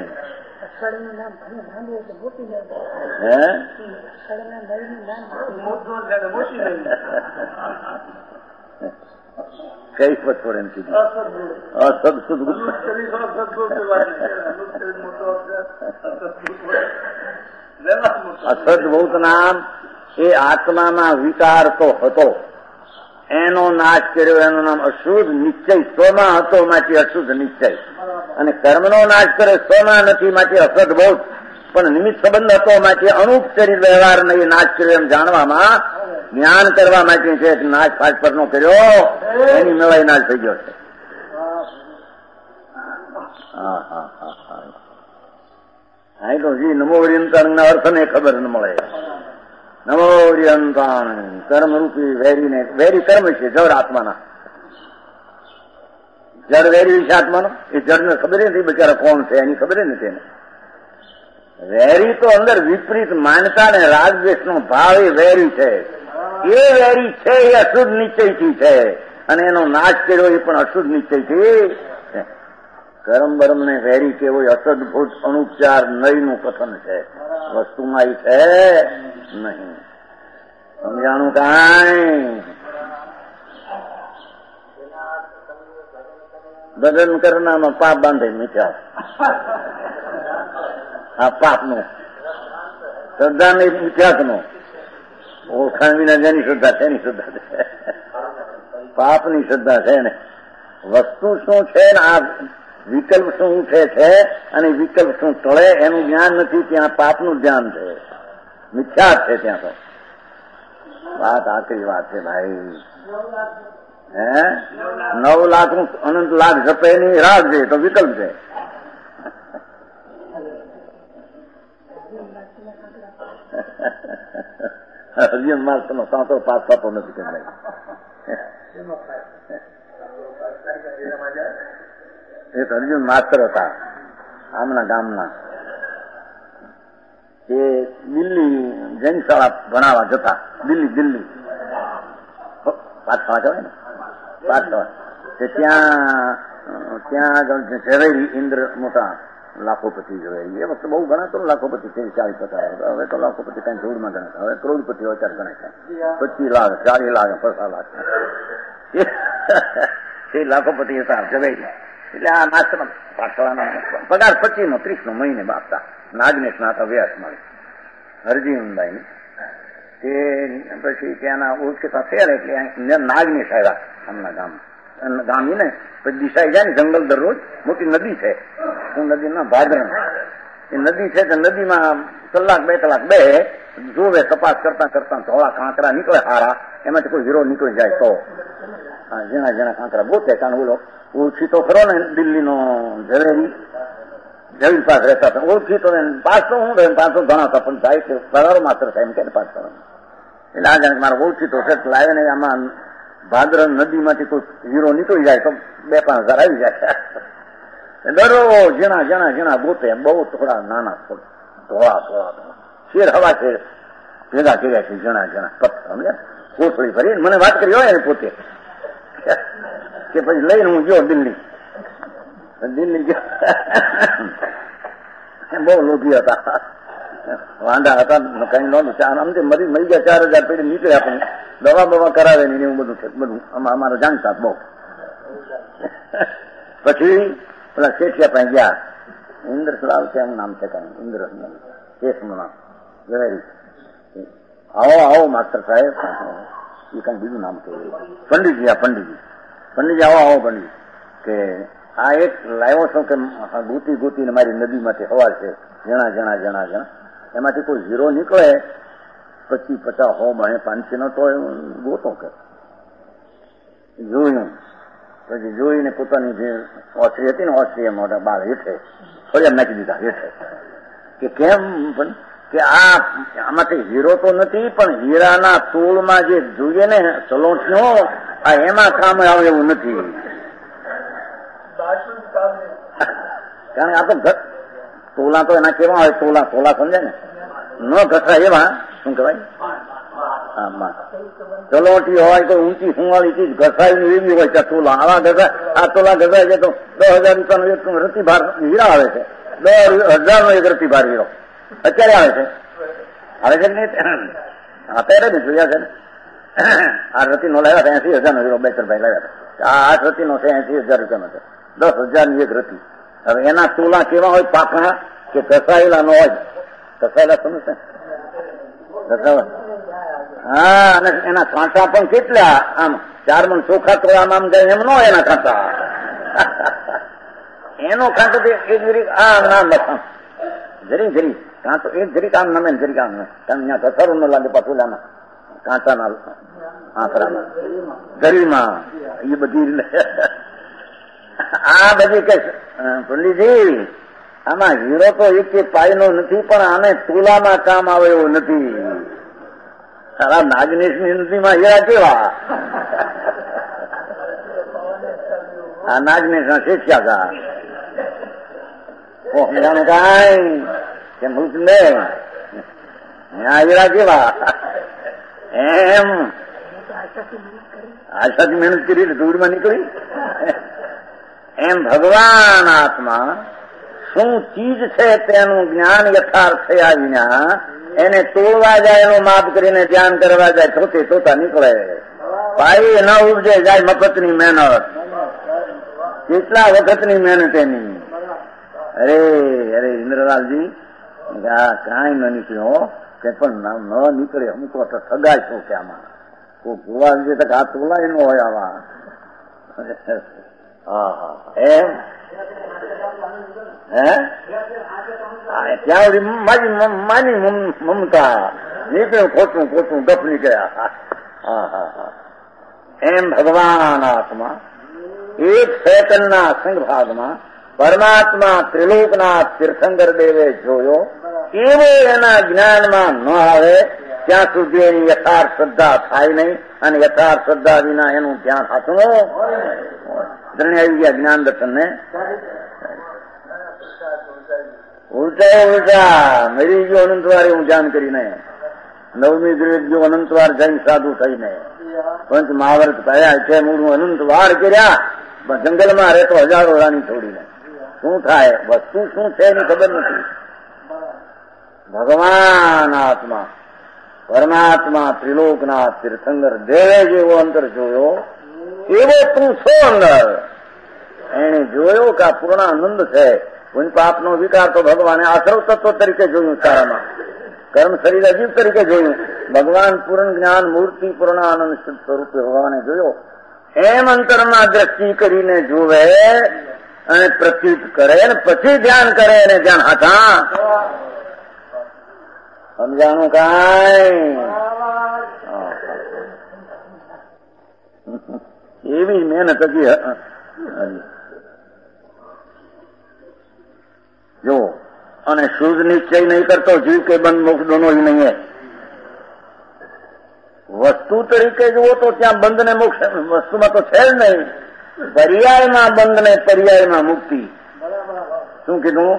કઈ પછોડ એમ કીધું અસદભૂત નામ એ આત્મામાં વિકાર તો હતો, એનો નાશ કર્યો, એનું નામ અશુદ્ધ નિશ્ચય સ્વમાં હતો માટે અશુદ્ધ નિશ્ચય, અને કર્મનો નાશ કરે સ્વમાં નથી માટે અસદભૂત, પણ નિમિત્ત સંબંધ હતો માટે અનુપચરિત વ્યવહાર નહીં નાશ કર્યો એમ જાણવામાં જ્ઞાન કરવા માટે છે. નાશ ફાજ પરનો કર્યો એની મેળાઈ નાશ થઈ ગયો છે. હા તો જી નમો હરિયંતાણના અર્થને ખબર ન મળે. નમો હરિયંતાણ કર્મરૂપી વેરીને, વેરી કર્મ છે જળ આત્માના, જળ વેરી છે આત્માનો. એ જળને ખબર નથી બિચારા કોણ છે એની ખબર નથી એને. વેરી તો અંદર વિપરીત માનતા ને રાગદ્વેષનો ભાવ એ વેરી છે. એ વેરી છે એ અશુદ્ધ નિશ્ચયથી છે, અને એનો નાશ કર્યો એ પણ અશુદ્ધ નિશ્ચયથી. કર્મ બરમ ને વેરી કેવો અસદભૂત અનુપચાર નયનું કથન છે, વસ્તુમાં એ છે નહીં. સમજાણું કાંઈ? બદન કરનારમાં પાપ બાંધે મીઠા, આ પાપનું શ્રદ્ધા ને મિથ્યાત્વનો ઓળખાણ વિના જેની શ્રદ્ધા છે એની શ્રદ્ધા છે, પાપની શ્રદ્ધા છે ને. વસ્તુ શું છે ને આ વિકલ્પ શું ઉઠે છે અને વિકલ્પ શું ટળે એનું જ્ઞાન નથી, ત્યાં પાપનું ધ્યાન છે, મિથ્યા છે ત્યાં તો. વાત આખરી વાત છે ભાઈ. 9 લાખ નું અનંત લાખ જપે ની રાહ છે તો વિકલ્પ છે. અર્જુન માર્ગ નો સાંતો પાસ થતો નથી કે ભાઈ. એક અર્જુન માસ્તર હતા આમના ગામના, એ દિલ્હી જૈન શાળા ભણાવવા જતા. દિલ્હી પાઠશાળા કહેવાય ને, પાઠશાળા. ત્યાં આગળ ઝવેરી ઇન્દ્ર મોટા લાખોપતિ ઝવેરી, એ વખતે બહુ ગણાતો લાખોપતિ 40-50. હવે તો લાખોપતિ કઈ જોડમાં ગણાતા, હવે કરોડપતિ અત્યારે ગણાય છે. 25 લાખ 40 લાખ 50 લાખ એ લાખોપતિ હતા ઝવેરી. એટલે આ માસ્ટર પાઠશાળાના પગાર 25 નો 30 નો મહિને બાપતા. નાગનેશ નાથ અભ્યાસ મળે હરજીવનભાઈ. તે પછી ત્યાંના ઓળખીતા થયા એટલે નાગનેશ આવ્યા આમના ગામ ને. પછી દિશાઈ જાય ને જંગલ, દરરોજ મોટી નદી છે, નદીના ભાદરણ એ નદી છે. તો નદીમાં કલાક 2 કલાક બે જોવે, તપાસ કરતા કરતા ધોળા કાંકરા નીકળે હારા, એમાંથી કોઈ હીરો નીકળી જાય તો જેના કાંકરા ગોતે. કારણ ઓલો ઓળખીતો ખરો ને દિલ્હીનો ઝવેરી પાસ રહેતા હતા, ઓળખીતો પાસ તો હું રહે, પાછો ભણાવતા પણ જાય કે પગારો માત્ર થાય એમ કે પાસ કરવાનો. એટલે આ જાણે મારો ઓળખીતો છે લાવે ને આમાં ભાદરણ નદીમાંથી કોઈ હીરો નીકળી જાય તો 2-5 હજાર આવી જાય. દરરોજ જણા ગોતે, બહુ થોડા નાના ધોળા શેર હવા છે ભેગા કર્યા છે જણા પથ્થર સમજ્યા, કોથળી ભરી. મને વાત કરી હોય ને પોતે કે પછી લઈને હું ગયો દિલ્હી ગયો. બહુ લોભી હતા, વાંડા હતા, કઈ નહોતું. આમથી મરી ગયા 4000 પેઢી નીકળ્યા, પણ દવા બવા કરાવે નહીં એવું બધું છે. બધું અમારો જાણતા બહુ. પછી પેલા શેઠિયા પાસે ગયા, ઇન્દ્ર સલાવ છે એમ નામ છે, કઈ ઇન્દ્ર શેઠનું નામ ઝવેરી. આવો માસ્ટર સાહેબ, એ કઈ બીજું નામ છે. પંડિતજી આવો પંડિત, કે આ એક લાવ્યો છું કે ગોતી ને મારી નદીમાંથી હવા છે, જણા એમાંથી કોઈ હીરો નીકળે 25, 50, 100, 500 નો તો ગોતો કે જોયું. પછી જોઈને પોતાની જે ઓસરી હતી ને, ઓસરી મોટા બાળ હેઠે ફરિયાદ નાખી દીધા હેઠે, કે કેમ પણ કે આમાંથી હીરો તો નથી, પણ હીરાના તોળમાં જે જોઈએ ને ચલોઠીઓ, આ એમાં કામ આવે એવું નથી. કારણ આ તો તોલા તો એના કેવા હોય, તોલા સમજે ને, ન ઘસાય એવા. શું કહેવાય? ચલોઠી હોય તો ઊંચી સુવાળી ચીજ ઘસાય ને એવી હોય ત્યાં તોલા. આવા ઘસાય, આ તોલા ઘસાય છે તો 10,000 રૂપિયાનો એક રતિભાર હીરા આવે છે. 10,000 નો એક રતિભાર હીરો અત્યારે આવે છે કે નહીં? અત્યારે ને જોયા છે ને. આ રતિ નો લાવ્યા હતા 80,000 નો હીરો, બેચરભાઈ લાવ્યા હતા. આ 8 રતિ નો છે 80,000 રૂપિયાનો છે. 10,000 ની એક રતિ. હવે એના તોલા કેવા હોય? પાકણા કે ઘસાયેલા નો હોય? ઘસાયેલા સમજશે? હા, અને એના કાંટા પણ કેટલા, આમ 4 મણ ચોખા તો આમ જાય એમ ન હોય એના કાંટા. એનો કાંટો એક જરીક આમ નામ લખાણ જરી કાંટો એક જરીક આમ નમે જરીક આમ નમે. ત્યાં ઘસારું ન લાગે પાછુલાના કાંટાના આંકડામાં ગરીમાં એ બધી. આ બધી કે પંડિતજી આમાં હીરો તો એક પાયનો નથી, પણ આને તુલામાં કામ આવે એવું નથી. સારા નાગનેશની નદીમાં હીરા કેવા? આ નાગનેશના શિષ્યા હતા. ઓહરાનું કાંઈ કે ભૂતને આ હીરા કેવા? એમ આશાથી મહેનત કરી દૂરમાં નીકળી. એમ ભગવાન આત્મા શું ચીજ છે તેનું જ્ઞાન યથાર્થ થયા વિના એને તોડવા જાય, એનું માપ કરીને ધ્યાન કરવા જાય, તોતા નીકળે. ભાઈ ન ઉપજે જાય મફતની મહેનત. કેટલા વખતની મહેનત એની. અરે ઇન્દ્રલાલજી કાંઈ ન નીકળ્યો કે પણ ન નીકળે. હું તો ઠગાય છું કે આમાં કોઈ જોવા વિશે તો હાથ બોલાય ન હોય આવા. એમ ત્યાં મારી મમતા નીકળ્યું ખોટું ગપ નીકળ્યા. એમ ભગવાન આત્મા એક ચેતનના સંગભાગમાં પરમાત્મા ત્રિલોકનાથ તીર્થંકર દેવે જોયો એવો એના જ્ઞાનમાં ન આવે ત્યાં સુધી એની યથાર્થ શ્રદ્ધા થાય નહીં. અને યથાર્થ શ્રદ્ધા વિના એનું ધ્યાન હાથું ત્રણે આવી ગયા જ્ઞાન દર્શન ને. ઉલટા મરી ગયો અનંતવાર હું ધ્યાન કરીને. 9મી ગ્રેડ જો અનંતવાર જૈન સાધુ થઈને પંચ મહાવર્ત થયા છે. મૂળું અનંતવાર કર્યા, પણ જંગલમાં રહેતો હજારો રાણી છોડીને. શું થાય? વસ્તુ શું છે એની ખબર નથી. ભગવાન આત્મા પરમાત્મા ત્રિલોકનાથ તીર્થંકર દેવે જેવો અંતર જોયો એવો તું છો અંદર. એને જોયો કે આ પૂર્ણાનંદ છે. પુણ્ય પાપનો વિકાર તો ભગવાને આશ્રવ તત્વ તરીકે જોયું, સારામાં કર્મ શરીર અજીબ તરીકે જોયું. ભગવાન પૂર્ણ જ્ઞાન મૂર્તિ પૂર્ણાનંદ સ્વરૂપે ભગવાને જોયો. એમ અંતરમાં દ્રષ્ટિ કરીને જોવે અને પ્રત્યુત કરે ને પછી ધ્યાન કરે અને ધ્યાન હાથા સમજાનું કાંઈ. એવી મહેનત હતી. જો અને શુદ્ધ નિશ્ચય નહીં કરતો જીવ કે બંધ મોક્ષ દોનો જ નહીં. વસ્તુ તરીકે જુઓ તો ત્યાં બંધ ને મોક્ષ વસ્તુમાં તો છે જ નહીં. પર્યાયમાં બંધ ને પર્યાયમાં મુક્તિ. શું કીધું?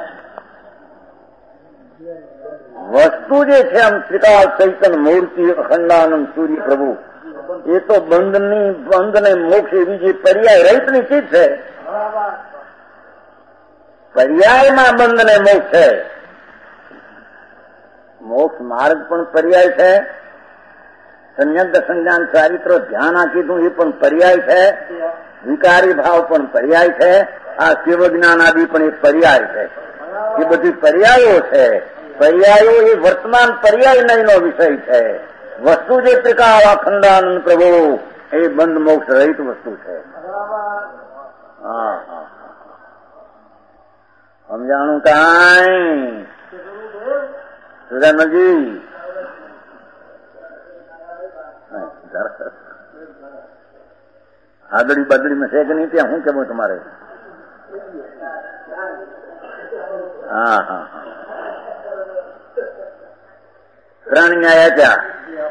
વસ્તુ જે છે આમ ત્રિકાળ ચૈતન મૂર્તિ અખંડાનંદ સૂર્ય પ્રભુ એ તો બંધ ને મોક્ષ એવી જે પર્યાય રહિતની ચીજ છે. પર્યાયમાં બંધ ને મોક્ષ છે. મોક્ષ માર્ગ પણ પર્યાય છે. સંયમ સંજ્ઞાન ચારિત્ર ધ્યાન આ કીધું એ પણ પર્યાય છે. વિકારી ભાવ પણ પર્યાય છે. આ શિવ જ્ઞાન આદિ પણ એક પર્યાય છે. એ બધી પર્યાયો છે. પર્યાયો એ વર્તમાન પર્યાય નહીંનો વિષય છે. વસ્તુ જે ત્રિકાળ અખંડાનંદ પ્રભુ એ બંધ મોક્ષ રહિત વસ્તુ છે. સમજાણું કાંઈ? સુધાનજી આગળી બદડીમાં છે કે નહીં ત્યાં શું કેવું તમારે? હા ત્રણ ન્યાય આપ્યા.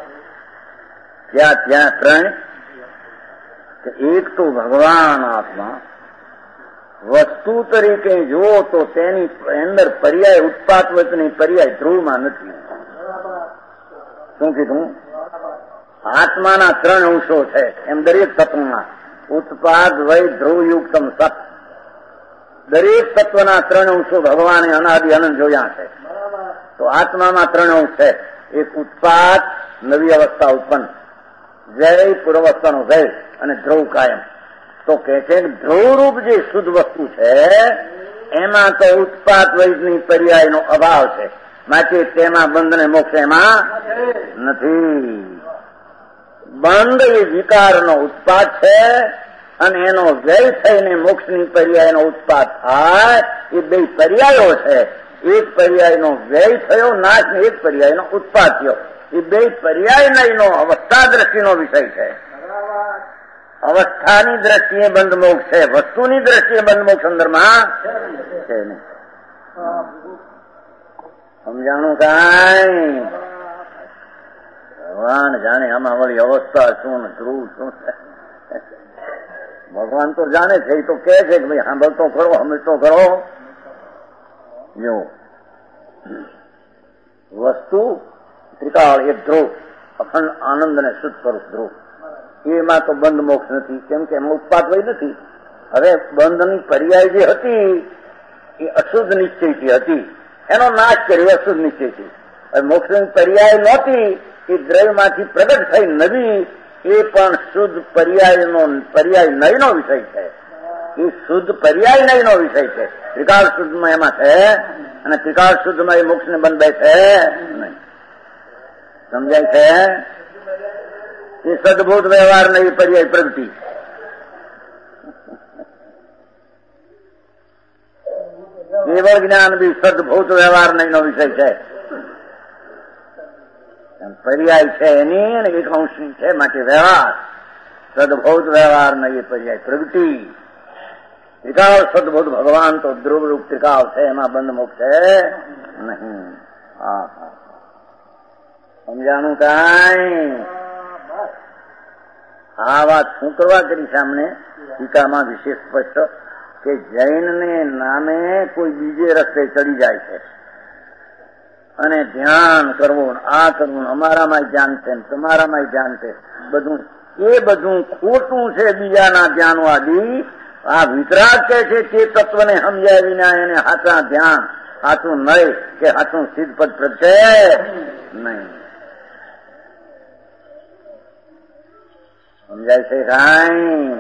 ત્યાં ત્રણ કે એક તો ભગવાન આત્મા વસ્તુ તરીકે જુઓ તો તેની અંદર પર્યાય ઉત્પાત વચની પર્યાય ધ્રુવમાં નથી. શું કીધું? આત્માના ત્રણ અંશો છે એમ દરેક તત્વમાં. ઉત્પાદ વય ધ્રુવયુક્તમ સત. દરેક તત્વના ત્રણ અંશો ભગવાને અનાદિ અનંત જોયા છે. તો આત્મામાં ત્રણ અંશ છે. એક ઉત્પાદ, નવી અવસ્થા ઉત્પન્ન, જય પૂર્વાવસ્થાનો જય, અને ધ્રુવ કાયમ. તો કે છે ધ્રુવરૂપ જે શુદ્ધ વસ્તુ છે એમાં તો ઉત્પાદ વૈદની પર્યાયનો અભાવ છે. માટે તેમાં બંધ ને મોક્ષ એમાં નથી. બંધ એ વિકારનો ઉત્પાદ છે અને એનો વ્યય થઈને મોક્ષની પર્યાયનો ઉત્પાદ થાય. એ બે પર્યાયો છે. એક પર્યાયનો વ્યય થયો, નાશ ને એક પર્યાયનો ઉત્પાદ થયો. એ બે પર્યાય નહીનો અવસ્થા દ્રષ્ટિનો વિષય છે. અવસ્થાની દ્રષ્ટિએ બંધ મોક્ષ છે, વસ્તુની દ્રષ્ટિએ બંધ મોક્ષ અંદરમાં છે નહીં. સમજાણું કાંઈ? ભગવાન જાણે આમાં વળી અવસ્થા શું ને ધ્રુવ શું છે. ભગવાન તો જાણે છે. એ તો કહે છે કે ભાઈ સાંભળતો કરો, સમજતો કરો. જો વસ્તુ ત્રિકાળ એક ધ્રુવ, અખંડ આનંદ અને શુદ્ધ સ્વરૂપ ધ્રુવ. એમાં તો બંધ મોક્ષ નથી, કેમ કે એમાં ઉત્પાદ વય નથી. હવે બંધની પર્યાય જે હતી એ અશુદ્ધ નિશ્ચયથી હતી, એનો નાશ કર્યો અશુદ્ધ નિશ્ચયથી. હવે મોક્ષની પર્યાય નહોતી, એ દ્રવ્યમાંથી પ્રગટ થઈ નવી, એ પણ શુદ્ધ પર્યાય નયનો વિષય છે. એ શુદ્ધ પર્યાય નયનો વિષય છે. ત્રિકાળ શુદ્ધમાં એમાં છે, અને ત્રિકાળ શુદ્ધમાં એ મોક્ષને બંધ બે છે નહીં. સમજાય છે? એ સદભૂત વ્યવહાર નહીં, પર્યાય પ્રગતિ. કેવળ જ્ઞાન બી સદભૂત વ્યવહાર નહીં નો વિષય છે. પર્યાય છે એની અને એક અંશની છે, માટે વ્યવહાર સદભૂત વ્યવહાર નહીં, પર્યાય પ્રગતિ. ત્રિકાળ સદભૂત ભગવાન તો ધ્રુવરૂપ ત્રિકાળ છે, એમાં બંધ મોક્ષ છે નહીં. હા, સમજાણું કાંઈ? આ વાત શું કરવા કરી સામને ટીકામાં વિશેષ સ્પષ્ટ કે જૈનને નામે કોઈ બીજે રસ્તે ચડી જાય છે અને ધ્યાન કરવું, આ કરવું, અમારામાં ધ્યાન છે, તમારામાં ધ્યાન છે, બધું એ બધું ખોટું છે. બીજાના ધ્યાન આદિ આ વિતરાગ કહે છે તે તત્વને સમજાય વિના એને હાથા ધ્યાન, હાથું નહીં કે હાથું સિદ્ધ પદ પ્રગટે નહીં. સમજાય છે કાંઈ?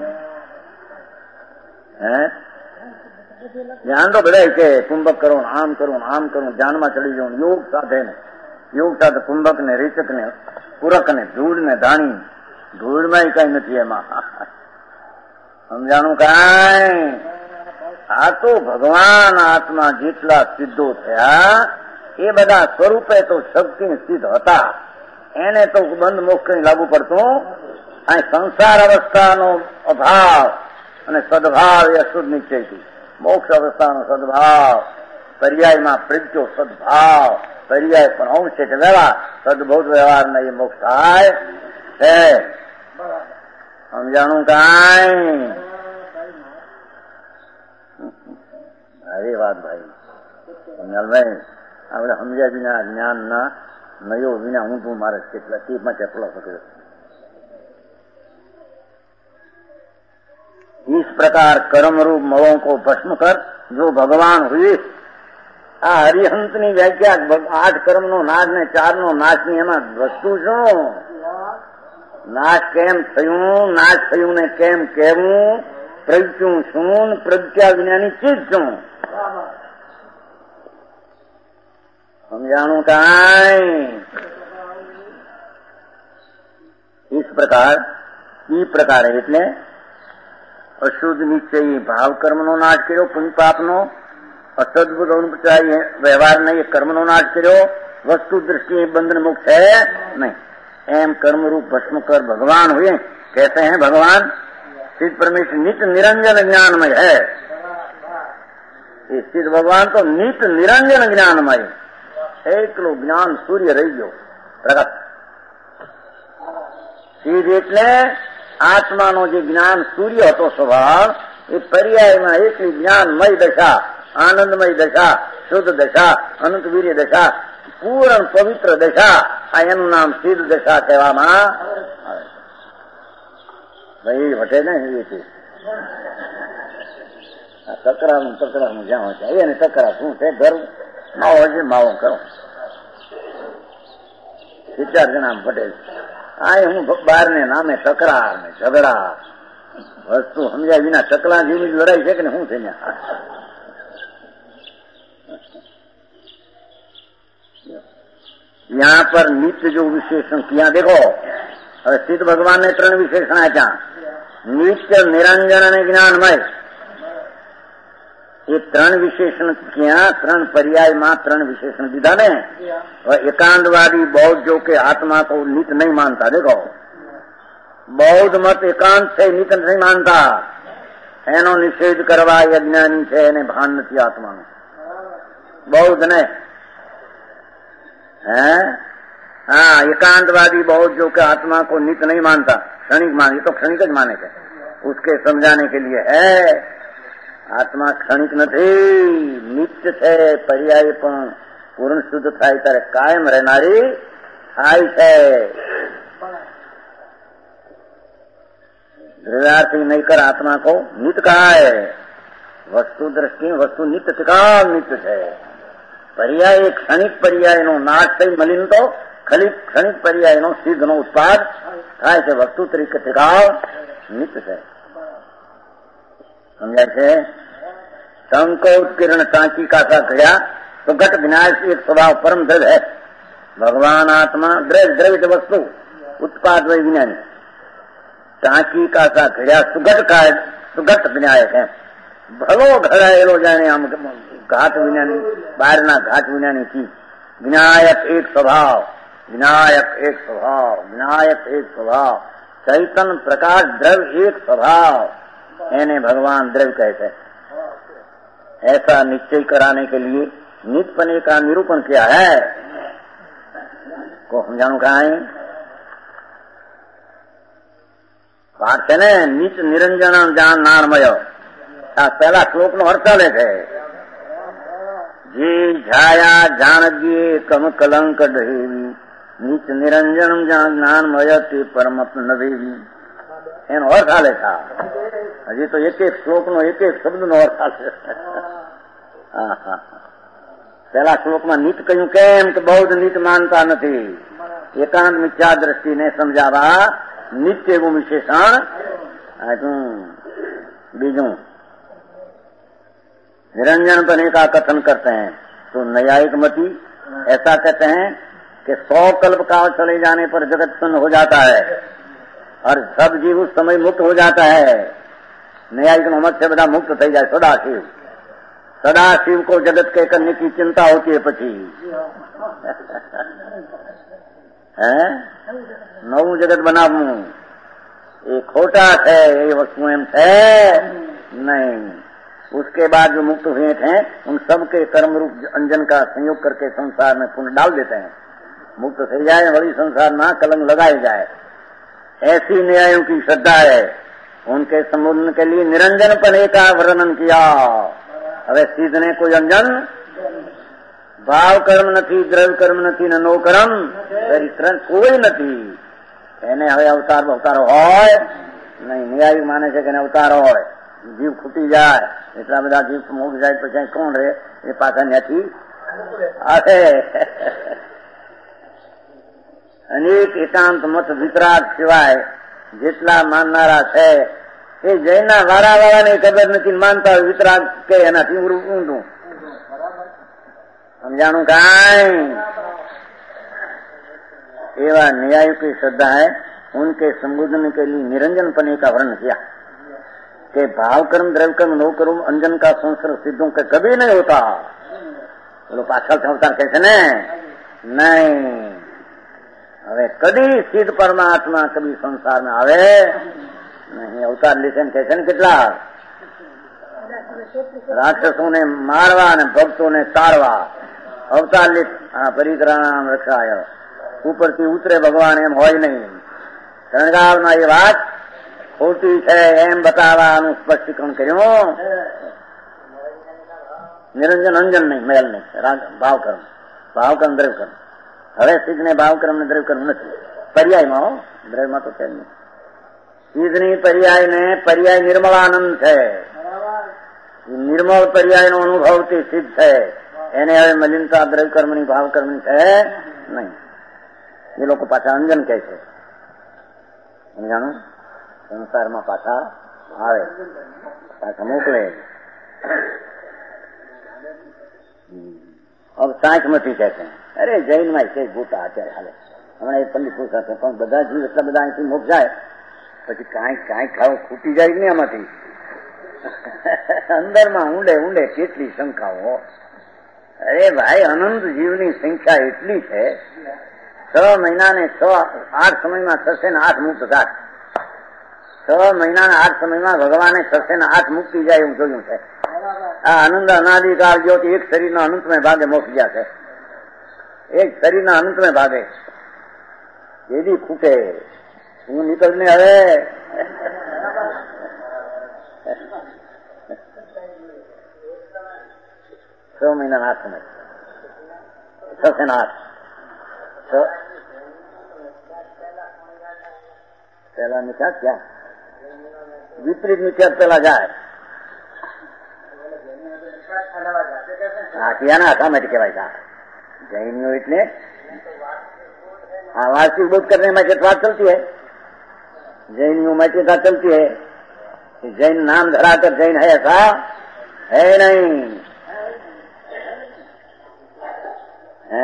હે ધ્યાન તો બધા કે કુંભક કરો, આમ કરું, આમ કરું, ધ્યાનમાં ચડી જવું. યોગ સાથે કુંભક ને, રીચક ને, પૂરક ને, ધૂળ ને, ધાણી, ધૂળમાં કઈ નથી એમાં. સમજાણું કાંઈ? આ તો ભગવાન આત્મા જેટલા સિદ્ધો થયા એ બધા સ્વરૂપે તો શક્તિ સિદ્ધ હતા. એને તો બંધ મોક્ષ કઈ લાગુ પડતું. આ સંસાર અવસ્થાનો અભાવ અને સદભાવ એ અશુદ્ધ નિશ્ચયથી, મોક્ષ અવસ્થાનો સદભાવ, પર્યાયમાં પ્રજ્ઞો સદભાવ, પર્યાય પણ અંશ છે વ્યવહાર, સદભૂત વ્યવહારના એ મોક્ષ થાય છે. સમજાણું કાંઈ? અરે વાત ભાઈ, સમજાલભાઈ આપણે સમજ્યા વિના જ્ઞાનના નયો વિના ઊંધું મારે કેટલા તેમાં ચેપલો પકડ્યો. इस प्रकार कर्म रूप मवों को भस्म कर जो भगवान हुए. આ હરિહંત ની વ્યાખ્યા 8 કર્મ નો નાશ ને 4 નો નાશ ની એમાં વસ્તુ શું? નાશ કેમ થયું, નાશ થયું ને કેમ કહેવું, પ્રજ્ઞું શું, પ્રજ્ઞા વિનાની ચીજ શું? સમજાણું કાંઈ? इस प्रकार એટલે અશુદ્ધ નિશ્ચય ભાવ કર્મનો નાશ કર્યો, પુણ્ય પાપનો, અસદબુદ્ધ અનુપચારી વ્યવહાર નહીં, કર્મનો નાશ કર્યો, વસ્તુ દ્રષ્ટિ બંધન મુક્ત है नहीं. एम कर्म रूप भस्म कर भगवान हुए. कहते हैं भगवान सिद्ध परमेश्वर नित्य निरंजन ज्ञानमय है. ये सिद्ध भगवान तो नित्य निरंजन ज्ञानमय, एकलो ज्ञान सूर्य रही गयो, પ્રગટ. સિદ્ધ એટલે આત્માનો જે જ્ઞાન સૂર્ય હતો સ્વભાવ એ પર્યાયમાં એકલી જ્ઞાનમય દશા, આનંદમય દશા, શુદ્ધ દશા, અનંત વીર્ય દશા, પૂર્ણ પવિત્ર દશા, આ એનું નામ સિદ્ધ દશા કહેવામાં આવે. ભાઈ વટે ને એ છે તકરાનું જ્યાં હોય છે એને તકરા શું છે? ઘર માવો છે, માવો કરો. 4 જણા પટેલ આ હું બાર ને નામે તકરાર ને ઝઘડા, વસ્તુ સમજાય વિના ચકલા જેવી લડાઈ છે કે ને શું છે? यहाँ पर नित्य जो विशेषण किया देखो, હવે સિદ્ધ ભગવાન ને 3 વિશેષણ આપ્યા, નિત્ય, નિરંજન અને જ્ઞાનમય. એ 3 વિશેષણ ક્યાં? 3 पर्यायમાં 3 विशेषण દીધા ને. एकांतवादी बौद्ध जो के आत्मा को नित्य नहीं मानता, देखो बौद्ध मत एकांत से नित्य नहीं मानता, એનો નિષેધ કરવા અજ્ઞાની છે, એને ભાન નથી આત્માનું. બૌદ્ધ ને हाँ, एकांतवादी बहुत जो कि आत्मा को नित्य नहीं मानता, क्षणिक मान, ये तो क्षणिक ज माने के, उसके समझाने के लिए है आत्मा क्षणिक नहीं, नित्य है. पर्याय पण पूर्ण शुद्ध થાય ત્યારે કાયમ રહેનારી થાય છે. द्रव्यार्थी नहीं कर आत्मा को नित्य कहा है. वस्तु दृष्टि वस्तु नित्य टिकाव नित्य है. पर्याय क्षणिक पर्याय नो नाश થઈ મલિન તો ક્ષણિક पर्याय નો સિદ્ધ નો ઉત્પાદ થાય છે. વસ્તુ તરીકે ટિકાવ નિત્ય છે. સમજાય છે? संकोत्कीर्ण टांकी का सा घड़ा तो घट विनाश एक स्वभाव परम द्रव्य है. भगवान आत्मा द्रव्य वस्तु उत्पाद व विज्ञानी. टांकी का सा घड़ा सुगट का सुगट विनायक है. भलो घड़ाયેલો जाने आम घाट विज्ञानी बहारना घाट विज्ञानी की. विनायक एक स्वभाव, विनायक एक स्वभाव, विनायक एक स्वभाव. चैतन्य प्रकाश द्रव्य एक स्वभाव, एने भगवान द्रव्य कहते हैं. ऐसा निश्चय कराने के लिए नित्यपने का निरूपण किया है. को समझाणु कहा है पाठ है ने नित्य निरंजन जान नाणमय. पहला श्लोक नो अर्थ ले है जी छाया जानज्ञे कम कलंक देवी नित्य निरंजन जान ज्ञानमय ते परमात्म नदेवी. એનો અર્થ આલે था. હજી તો એક શ્લોક નો એક શબ્દ નો અર્થ આલે. પહેલા શ્લોકમાં નિત કહ્યું કેમ કે બૌદ્ધ નિત માનતા નથી. એકાંત મિથ્યા દ્રષ્ટિને સમજાવવા નિત્ય એવું વિશેષણ આપ્યું. બીજું निरंजन बने का कथन करते हैं तो न्यायिक मती ऐसा कहते हैं कि 100 कल्प काल चले जाने पर जगत शून्य हो जाता है और सब जीव उस समय मुक्त हो जाता है. न्यायिक मत से बड़ा मुक्त थी जाए. सदाशिव, सदाशिव को जगत के करने की चिंता होती है पछी नवू जगत बनावू ये खोटा है, ये वस्तु एम है नहीं. उसके बाद जो मुक्त हुए थे उन सबके कर्म रूप अंजन का संयोग करके संसार में पुनः डाल देते हैं. मुक्त થઈ જાય वही संसार ना कलंक लगाए जाए. ऐसी न्यायों की श्रद्धा है. उनके संबोधन के लिए निरंजन पने का वर्णन किया. હવે સિદ્ધ ने कोई अंजन भाव कर्म નથી, દ્રવ્ય કર્મ નથી ને નો કર્મ પરિત્રણ કોઈ નથી. એને હવે અવતાર હોય નહીં. ન્યાયી માને છે કે અવતાર હોય. જીવ ખૂટી જાય એટલા બધા જીવ મોગ જાય પછી કોણ રે? એ પાછા ત્યાંથી આવે. અનેક એકાંત મત વિતરાગ સિવાય જેટલા માનનારા છે એ જૈનના વાળાને ખબર નથી. માનતા હોય વિતરાગ કે એનાથી ઊંધું. સમજાણું કાંઈ? એવા न्याय की श्रद्धा है. उनके संबोधन के लिए निरंजन पने का वर्णन किया कि भाव कर्म द्रव्य कर्म नो कर्म अंजन का संसर्ग सिद्धों के कभी नहीं होता. बोलो पाछल अवतार कैसे ने नहीं. હવે કદી સિદ્ધ પરમાત્મા કદી સંસાર में આવે नहीं. અવતાર લેશે ને કહે છે ને કેટલા રાક્ષસોને મારવા અને ભક્તોને તારવા અવતાર લે. પરિત્રાણામ રક્ષાય ઉપરથી ઉતરે ભગવાન એમ હોય નહીં. શણગારમાં એ વાત ખોટી છે એમ બતાવવાનું સ્પષ્ટીકરણ કર્યું. નિરંજન અંજન નહીં, મેલ નહીં, ભાવકર્મ, ભાવકર્મ દ્રવ્યકર્મ. હવે સિદ્ધને ભાવકર્મ ને દ્રવ્યકર્મ નથી, પર્યાયમાં હો, દ્રવ્યમાં તો છે જ નહીં. સિદ્ધની પર્યાય ને પર્યાય નિર્મળાનંદ છે. નિર્મળ પર્યાય નો અનુભવથી સિદ્ધ છે. એને હવે મલિનતા દ્રવ્યકર્મની ભાવકર્મની છે નહીં. એ લોકો પાછા અંજન કહે છે. જાણો સંસારમાં પાછા આવે, પાછા મોકલે. હવે સાંખમતી કહે છે, અરે જૈનમાં છે ભૂતા અત્યારે હાલે. હમણાં એક પંડિત પૂછા છે, પણ બધા જીવ એટલા બધા અહીંથી મોક્ષ જાય પછી કાંઈ ખાવ ખૂટી જાય ને આમાંથી. અંદરમાં ઊંડે ઊંડે કેટલી શંકાઓ. અરે ભાઈ, અનંત જીવની સંખ્યા એટલી છે. 6 મહિના ને 8 સમયમાં 6 ને 8 મુક્ત થાય. 6 મહિના ને 8 સમયમાં ભગવાને 6 ને 8 મુક્તિ જાય એવું જોયું છે. આ આનંદ અનાદિકાળ જો એક શરીરના અનંતમય ભાગે મોક્ષ ગયા છે. એક શરીરના અનંતમય ભાગે એવી ખૂટે. હું નીકળને હવે 6 મહિના 8 સમય 6 ને 8 પેલા નિકાસ ક્યાં વિપરીત નિકાસ પેલા જાય. ક્યાંના શા માટે કહેવાય છે જૈનિયો? એટલે આ वार्षिक बोध करने में बात चलती है, जैनियों में बात चलती है. जैन नाम धराकर जैन है ऐसा है नहीं है.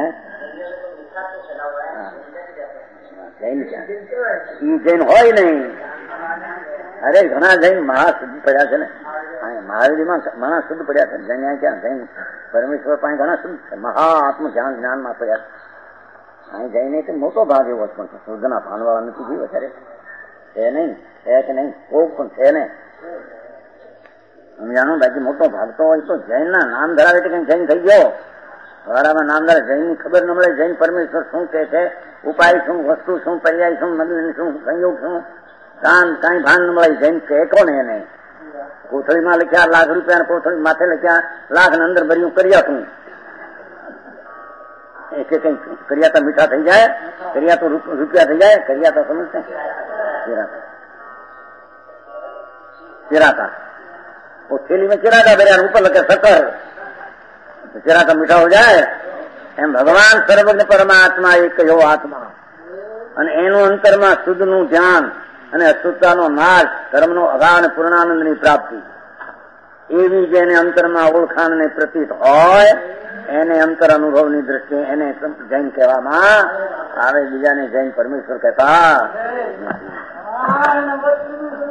जैन क्या जैन हो ही नहीं. अरे घना जैन महाशुद्ध पड़ा है ने महावीर में घना शुद्ध पड़ा है. जैन क्या जैन परमेश्वर पाए घना शुद्ध महाआत्म ज्ञान में पड़ा અહીં જઈને તો મોટો ભાગ એવો પણ છે શુદ્ધના ભાનવાળા નથી જીવ અત્યારે છે નહીં, છે કે નહીં, કોક પણ છે ને સમજાણું. બાકી મોટો ભાગ તો હોય તો જૈનના નામ ધરાવે એટલે કઈ જૈન થઈ ગયો. વારામાં નામ ધરાવે જૈનની ખબર ન મળે. જૈન પરમેશ્વર શું કે છે, ઉપાય શું, વસ્તુ શું, પર્યાય શું, મદન શું, સંયોગ શું, કાંઈ ભાન ન મળે. જૈન કે કોને એને કોથળીમાં લખ્યા લાખ રૂપિયા, કોથળી માથે લખ્યા લાખ ને અંદર ભર્યું કર્યા શું ऐसे कहीं करिया तो मीठा थी जाए, करिया तो रुपया थी जाए. करिया तो समझते चिराता वो थैली में चिराता भरिया ऊपर लगे शक्कर तो चिराता मीठा हो जाए. एम भगवान सर्वज्ञ परमात्मा एक कहो आत्मा અને એનું અંતરમાં શુદ્ધનું ધ્યાન અને અશુદ્ધતાનો નાશ, કર્મનો અગાધ અને પૂર્ણાનંદની પ્રાપ્તિ એવી જેને અંતરમાં ઓળખાણ ને પ્રતીત હોય એને અંતર અનુભવની દ્રષ્ટિએ એને જૈન કહેવામાં આવે. બીજાને જૈન પરમેશ્વર કહેતા નથી.